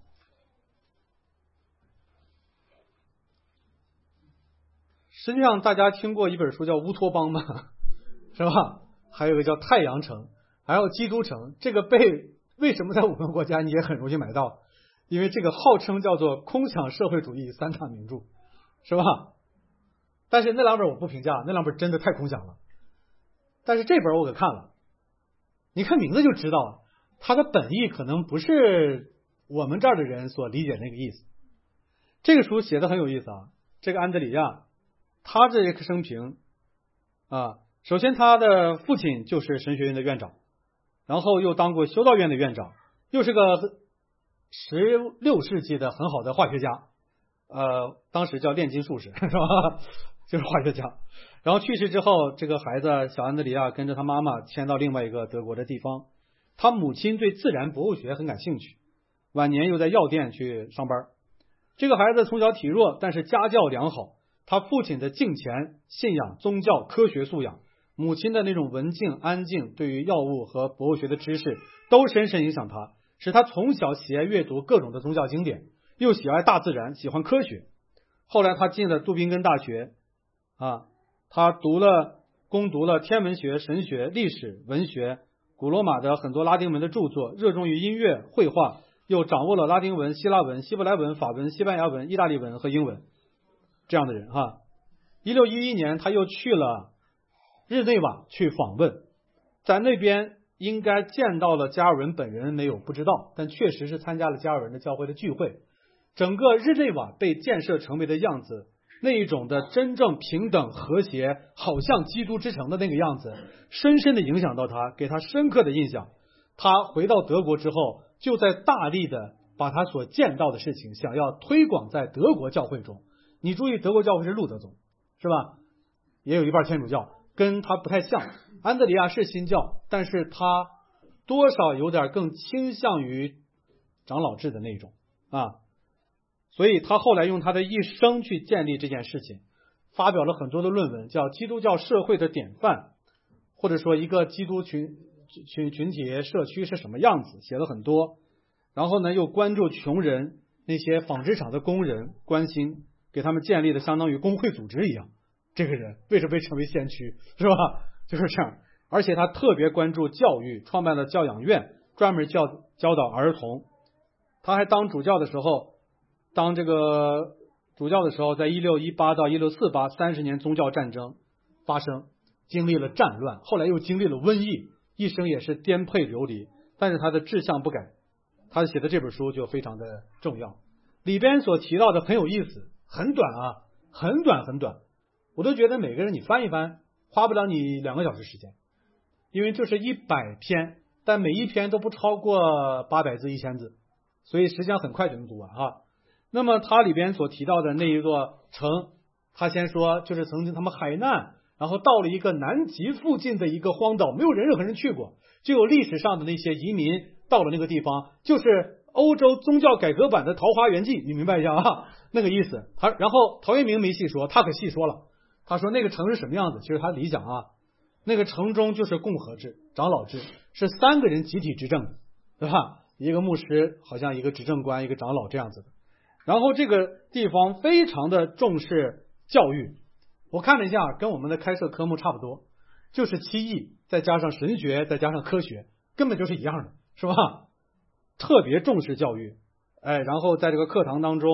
实际上大家听过一本书叫《乌托邦》吗？是吧？还有一个叫《太阳城》，还有《基督城》。这个被为什么在我们国家你也很容易买到？因为这个号称叫做空想社会主义三大名著，是吧？但是那两本我不评价，那两本真的太空想了。但是这本我可看了，你看名字就知道，它的本意可能不是我们这儿的人所理解那个意思。这个书写的很有意思啊。这个安德里亚，他这个生平啊，首先他的父亲就是神学院的院长，然后又当过修道院的院长，又是个十六世纪的很好的化学家，呃，当时叫炼金术士，是吧？就是化学家。然后去世之后，这个孩子小安德里亚跟着他妈妈迁到另外一个德国的地方。他母亲对自然博物学很感兴趣，晚年又在药店去上班。这个孩子从小体弱，但是家教良好。他父亲的敬虔、信仰、宗教、科学素养，母亲的那种文静、安静，对于药物和博物学的知识都深深影响他，使他从小喜爱阅读各种的宗教经典，又喜爱大自然，喜欢科学。后来他进了杜宾根大学啊，他读了攻读了天文学、神学、历史、文学，古罗马的很多拉丁文的著作，热衷于音乐、绘画，又掌握了拉丁文、希腊文、希伯来文、法文、西班牙文、意大利文和英文。这样的人哈，一六一一年他又去了日内瓦去访问，在那边应该见到了加尔文本人没有不知道，但确实是参加了加尔文的教会的聚会。整个日内瓦被建设成为的样子，那一种的真正平等和谐，好像基督之城的那个样子，深深的影响到他，给他深刻的印象。他回到德国之后，就在大力的把他所见到的事情想要推广在德国教会中。你注意，德国教会是路德宗，是吧？也有一半天主教，跟他不太像。安德里亚是新教，但是他多少有点更倾向于长老制的那种啊。所以他后来用他的一生去建立这件事情，发表了很多的论文，叫《基督教社会的典范》，或者说一个基督群群群体社区是什么样子，写了很多。然后呢，又关注穷人，那些纺织厂的工人，关心，给他们建立的相当于工会组织一样。这个人为什么被称为先驱，是吧？就是这样。而且他特别关注教育，创办了教养院，专门教教导儿童。他还当主教的时候，当这个主教的时候，在一六一八到一六四八三十年宗教战争发生，经历了战乱，后来又经历了瘟疫，一生也是颠沛流离，但是他的志向不改。他写的这本书就非常的重要，里边所提到的很有意思，很短啊，很短很短，我都觉得每个人你翻一翻，花不了你两个小时时间，因为就是一百篇，但每一篇都不超过八百字一千字，所以实际上很快就能读完哈。那么它里边所提到的那一座城，他先说就是曾经他们海难，然后到了一个南极附近的一个荒岛，没有人任何人去过，就有历史上的那些移民到了那个地方，就是欧洲宗教改革版的《桃花源记》，你明白一下啊，那个意思。他然后陶渊明没细说，他可细说了，他说那个城是什么样子，其实他理想啊，那个城中就是共和制、长老制，是三个人集体执政的，对吧？一个牧师好像一个执政官，一个长老这样子的。然后这个地方非常的重视教育，我看了一下，跟我们的开设科目差不多，就是七艺，再加上神学，再加上科学，根本就是一样的，是吧？特别重视教育，哎，然后在这个课堂当中，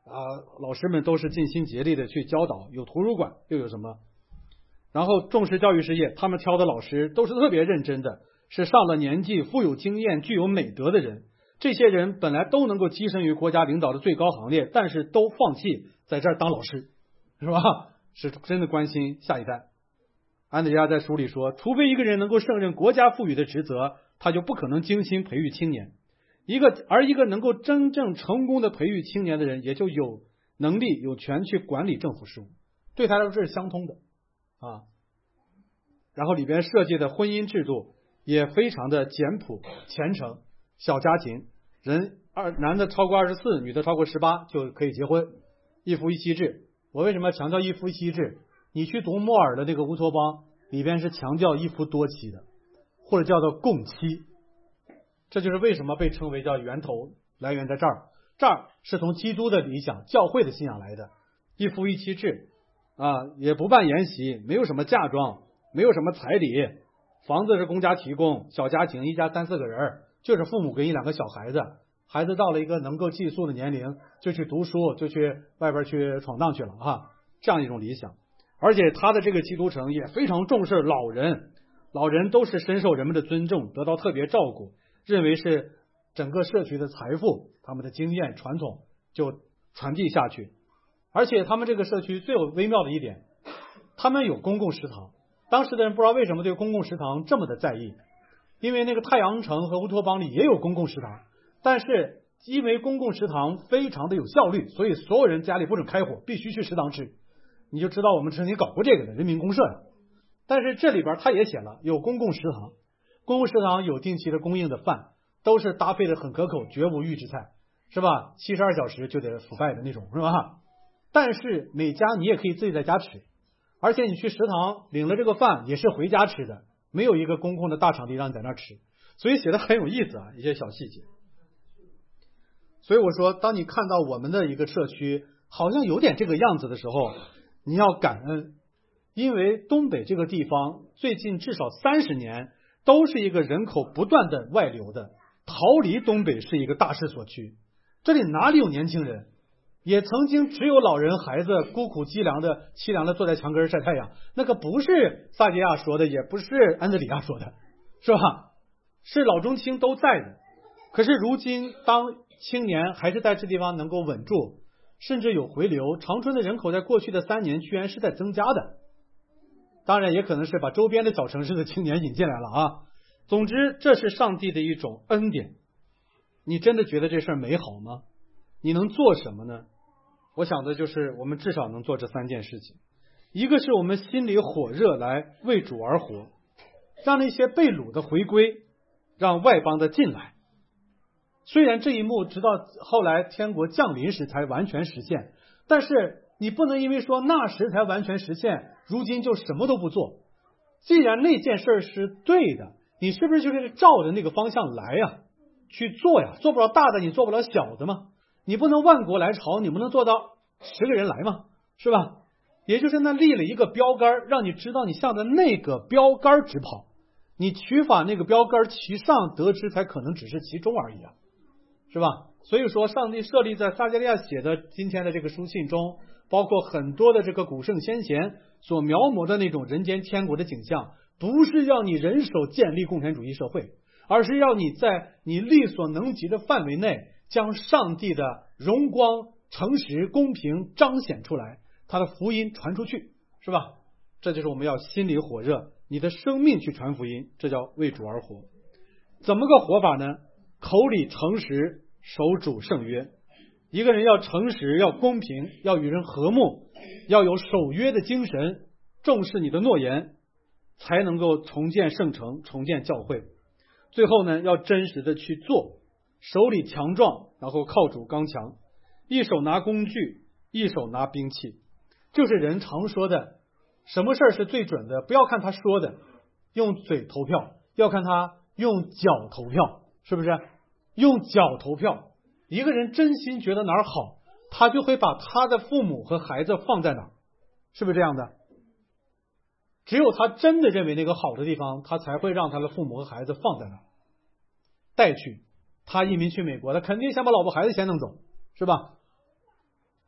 啊，老师们都是尽心竭力的去教导，有图书馆又有什么，然后重视教育事业，他们挑的老师都是特别认真的，是上了年纪、富有经验、具有美德的人。这些人本来都能够跻身于国家领导的最高行列，但是都放弃在这儿当老师，是吧？是真的关心下一代。安德烈亚在书里说，除非一个人能够胜任国家赋予的职责，他就不可能精心培育青年。一个而一个能够真正成功的培育青年的人，也就有能力、有权去管理政府事务。对他来说这是相通的啊。然后里边设计的婚姻制度也非常的简朴、虔诚，小家庭，人二男的超过二十四，女的超过十八就可以结婚，一夫一妻制。我为什么强调一夫一妻制？你去读莫尔的这个乌托邦里边是强调一夫多妻的，或者叫做共妻。这就是为什么被称为叫源头，来源在这儿。这儿是从基督的理想、教会的信仰来的。一夫一妻制啊，也不办筵席，没有什么嫁妆，没有什么彩礼，房子是公家提供，小家庭一家三四个人，就是父母跟一两个小孩子，孩子到了一个能够寄宿的年龄，就去读书，就去外边去闯荡去了啊，这样一种理想。而且他的这个基督城也非常重视老人，老人都是深受人们的尊重，得到特别照顾，认为是整个社区的财富，他们的经验传统就传递下去。而且他们这个社区最有微妙的一点，他们有公共食堂。当时的人不知道为什么对公共食堂这么的在意，因为那个太阳城和乌托邦里也有公共食堂，但是因为公共食堂非常的有效率，所以所有人家里不准开火，必须去食堂吃。你就知道我们曾经搞过这个的人民公社呀。但是这里边他也写了有公共食堂，公共食堂有定期的供应的饭，都是搭配的很可口，绝无预制菜，是吧？七十二小时就得腐败的那种，是吧？但是每家你也可以自己在家吃，而且你去食堂领了这个饭也是回家吃的，没有一个公共的大场地让你在那儿吃，所以写的很有意思啊，一些小细节。所以我说，当你看到我们的一个社区好像有点这个样子的时候，你要感恩，因为东北这个地方最近至少三十年都是一个人口不断的外流的，逃离东北是一个大势所趋。这里哪里有年轻人？也曾经只有老人孩子孤苦凄凉的凄凉的坐在墙根晒太阳，那个不是萨杰亚说的，也不是安德里亚说的，是吧？是老中青都在的。可是如今当青年还是在这地方能够稳住，甚至有回流，长春的人口在过去的三年居然是在增加的。当然也可能是把周边的小城市的青年引进来了啊。总之这是上帝的一种恩典。你真的觉得这事儿美好吗？你能做什么呢？我想的就是我们至少能做这三件事情。一个是我们心里火热来为主而活，让那些被掳的回归，让外邦的进来。虽然这一幕直到后来天国降临时才完全实现，但是你不能因为说那时才完全实现，如今就什么都不做。既然那件事是对的，你是不是就是照着那个方向来呀、啊？去做呀？做不了大的，你做不了小的吗？你不能万国来朝，你不能做到十个人来吗？是吧？也就是那立了一个标杆，让你知道你向着那个标杆直跑，你取法那个标杆其上，得知才可能只是其中而已啊，是吧？所以说上帝设立在撒迦利亚写的今天的这个书信中，包括很多的这个古圣先贤所描摹的那种人间天国的景象，不是要你人手建立共产主义社会，而是要你在你力所能及的范围内将上帝的荣光、诚实、公平彰显出来，他的福音传出去，是吧？这就是我们要心里火热，你的生命去传福音，这叫为主而活。怎么个活法呢？口里诚实，守主圣约。一个人要诚实，要公平，要与人和睦，要有守约的精神，重视你的诺言，才能够重建圣城，重建教会。最后呢，要真实的去做，手里强壮，然后靠主刚强，一手拿工具，一手拿兵器。就是人常说的，什么事儿是最准的？不要看他说的，用嘴投票，要看他用脚投票，是不是？用脚投票。一个人真心觉得哪儿好，他就会把他的父母和孩子放在哪儿，是不是这样的？只有他真的认为那个好的地方，他才会让他的父母和孩子放在那儿带去。他移民去美国，他肯定想把老婆孩子先弄走，是吧？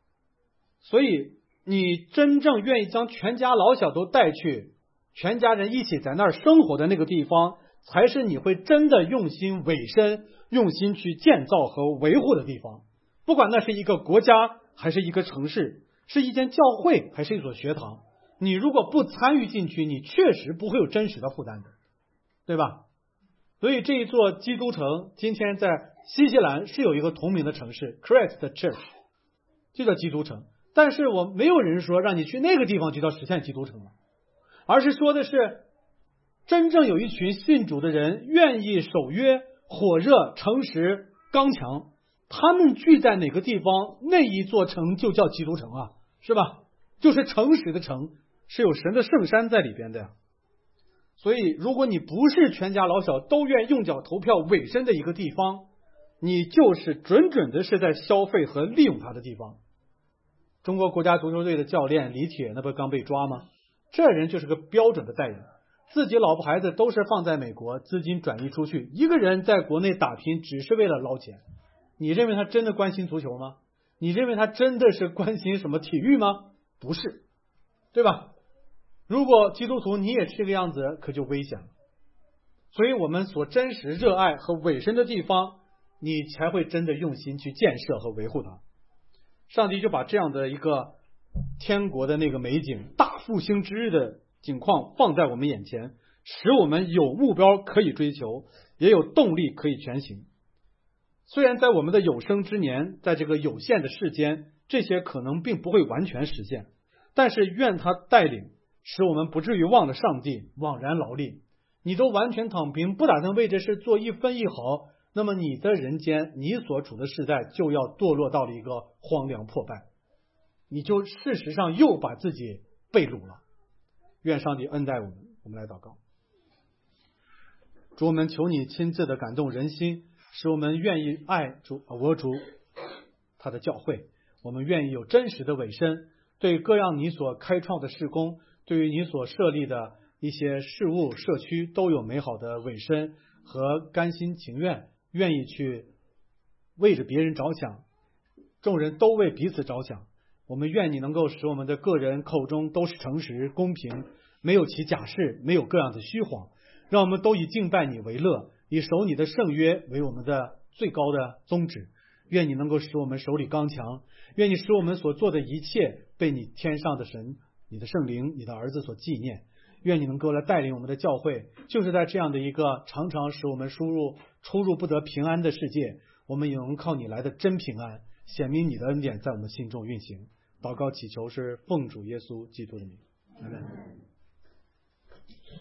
所以你真正愿意将全家老小都带去，全家人一起在那儿生活的那个地方，才是你会真的用心委身、用心去建造和维护的地方。不管那是一个国家还是一个城市，是一间教会还是一所学堂，你如果不参与进去，你确实不会有真实的负担的，对吧？所以这一座基督城今天在新西兰是有一个同名的城市 Christ Church， 就叫基督城。但是我没有人说让你去那个地方就叫实现基督城了，而是说的是真正有一群信主的人愿意守约、火热、诚实、刚强，他们聚在哪个地方，那一座城就叫基督城啊，是吧？就是诚实的城，是有神的圣山在里边的呀。所以如果你不是全家老小都愿用脚投票委身的一个地方，你就是准准的是在消费和利用它的地方。中国国家足球队的教练李铁那不刚被抓吗？这人就是个标准的代人，自己老婆孩子都是放在美国，资金转移出去，一个人在国内打拼只是为了捞钱。你认为他真的关心足球吗？你认为他真的是关心什么体育吗？不是，对吧？如果基督徒你也是这个样子，可就危险了。所以我们所真实热爱和委身的地方，你才会真的用心去建设和维护它。上帝就把这样的一个天国的那个美景、大复兴之日的景况放在我们眼前，使我们有目标可以追求，也有动力可以前行。虽然在我们的有生之年，在这个有限的世间，这些可能并不会完全实现，但是愿他带领，使我们不至于忘了上帝，枉然劳力。你都完全躺平，不打算为这事做一分一毫，那么你的人间，你所处的世代就要堕落到了一个荒凉破败，你就事实上又把自己被掳了。愿上帝恩待我们。我们来祷告。主，我们求你亲自的感动人心，使我们愿意爱主我主他的教会，我们愿意有真实的委身，对各样你所开创的事工，对于你所设立的一些事务社区，都有美好的委身和甘心情愿，愿意去为着别人着想，众人都为彼此着想。我们愿你能够使我们的个人口中都是诚实公平，没有其假事，没有各样的虚谎，让我们都以敬拜你为乐，以守你的圣约为我们的最高的宗旨。愿你能够使我们手里刚强，愿你使我们所做的一切被你天上的神、你的圣灵、你的儿子所纪念。愿你能够来带领我们的教会，就是在这样的一个常常使我们输入出入不得平安的世界，我们也能靠你来的真平安，显明你的恩典在我们心中运行。祷告祈求是奉主耶稣基督的名，阿们。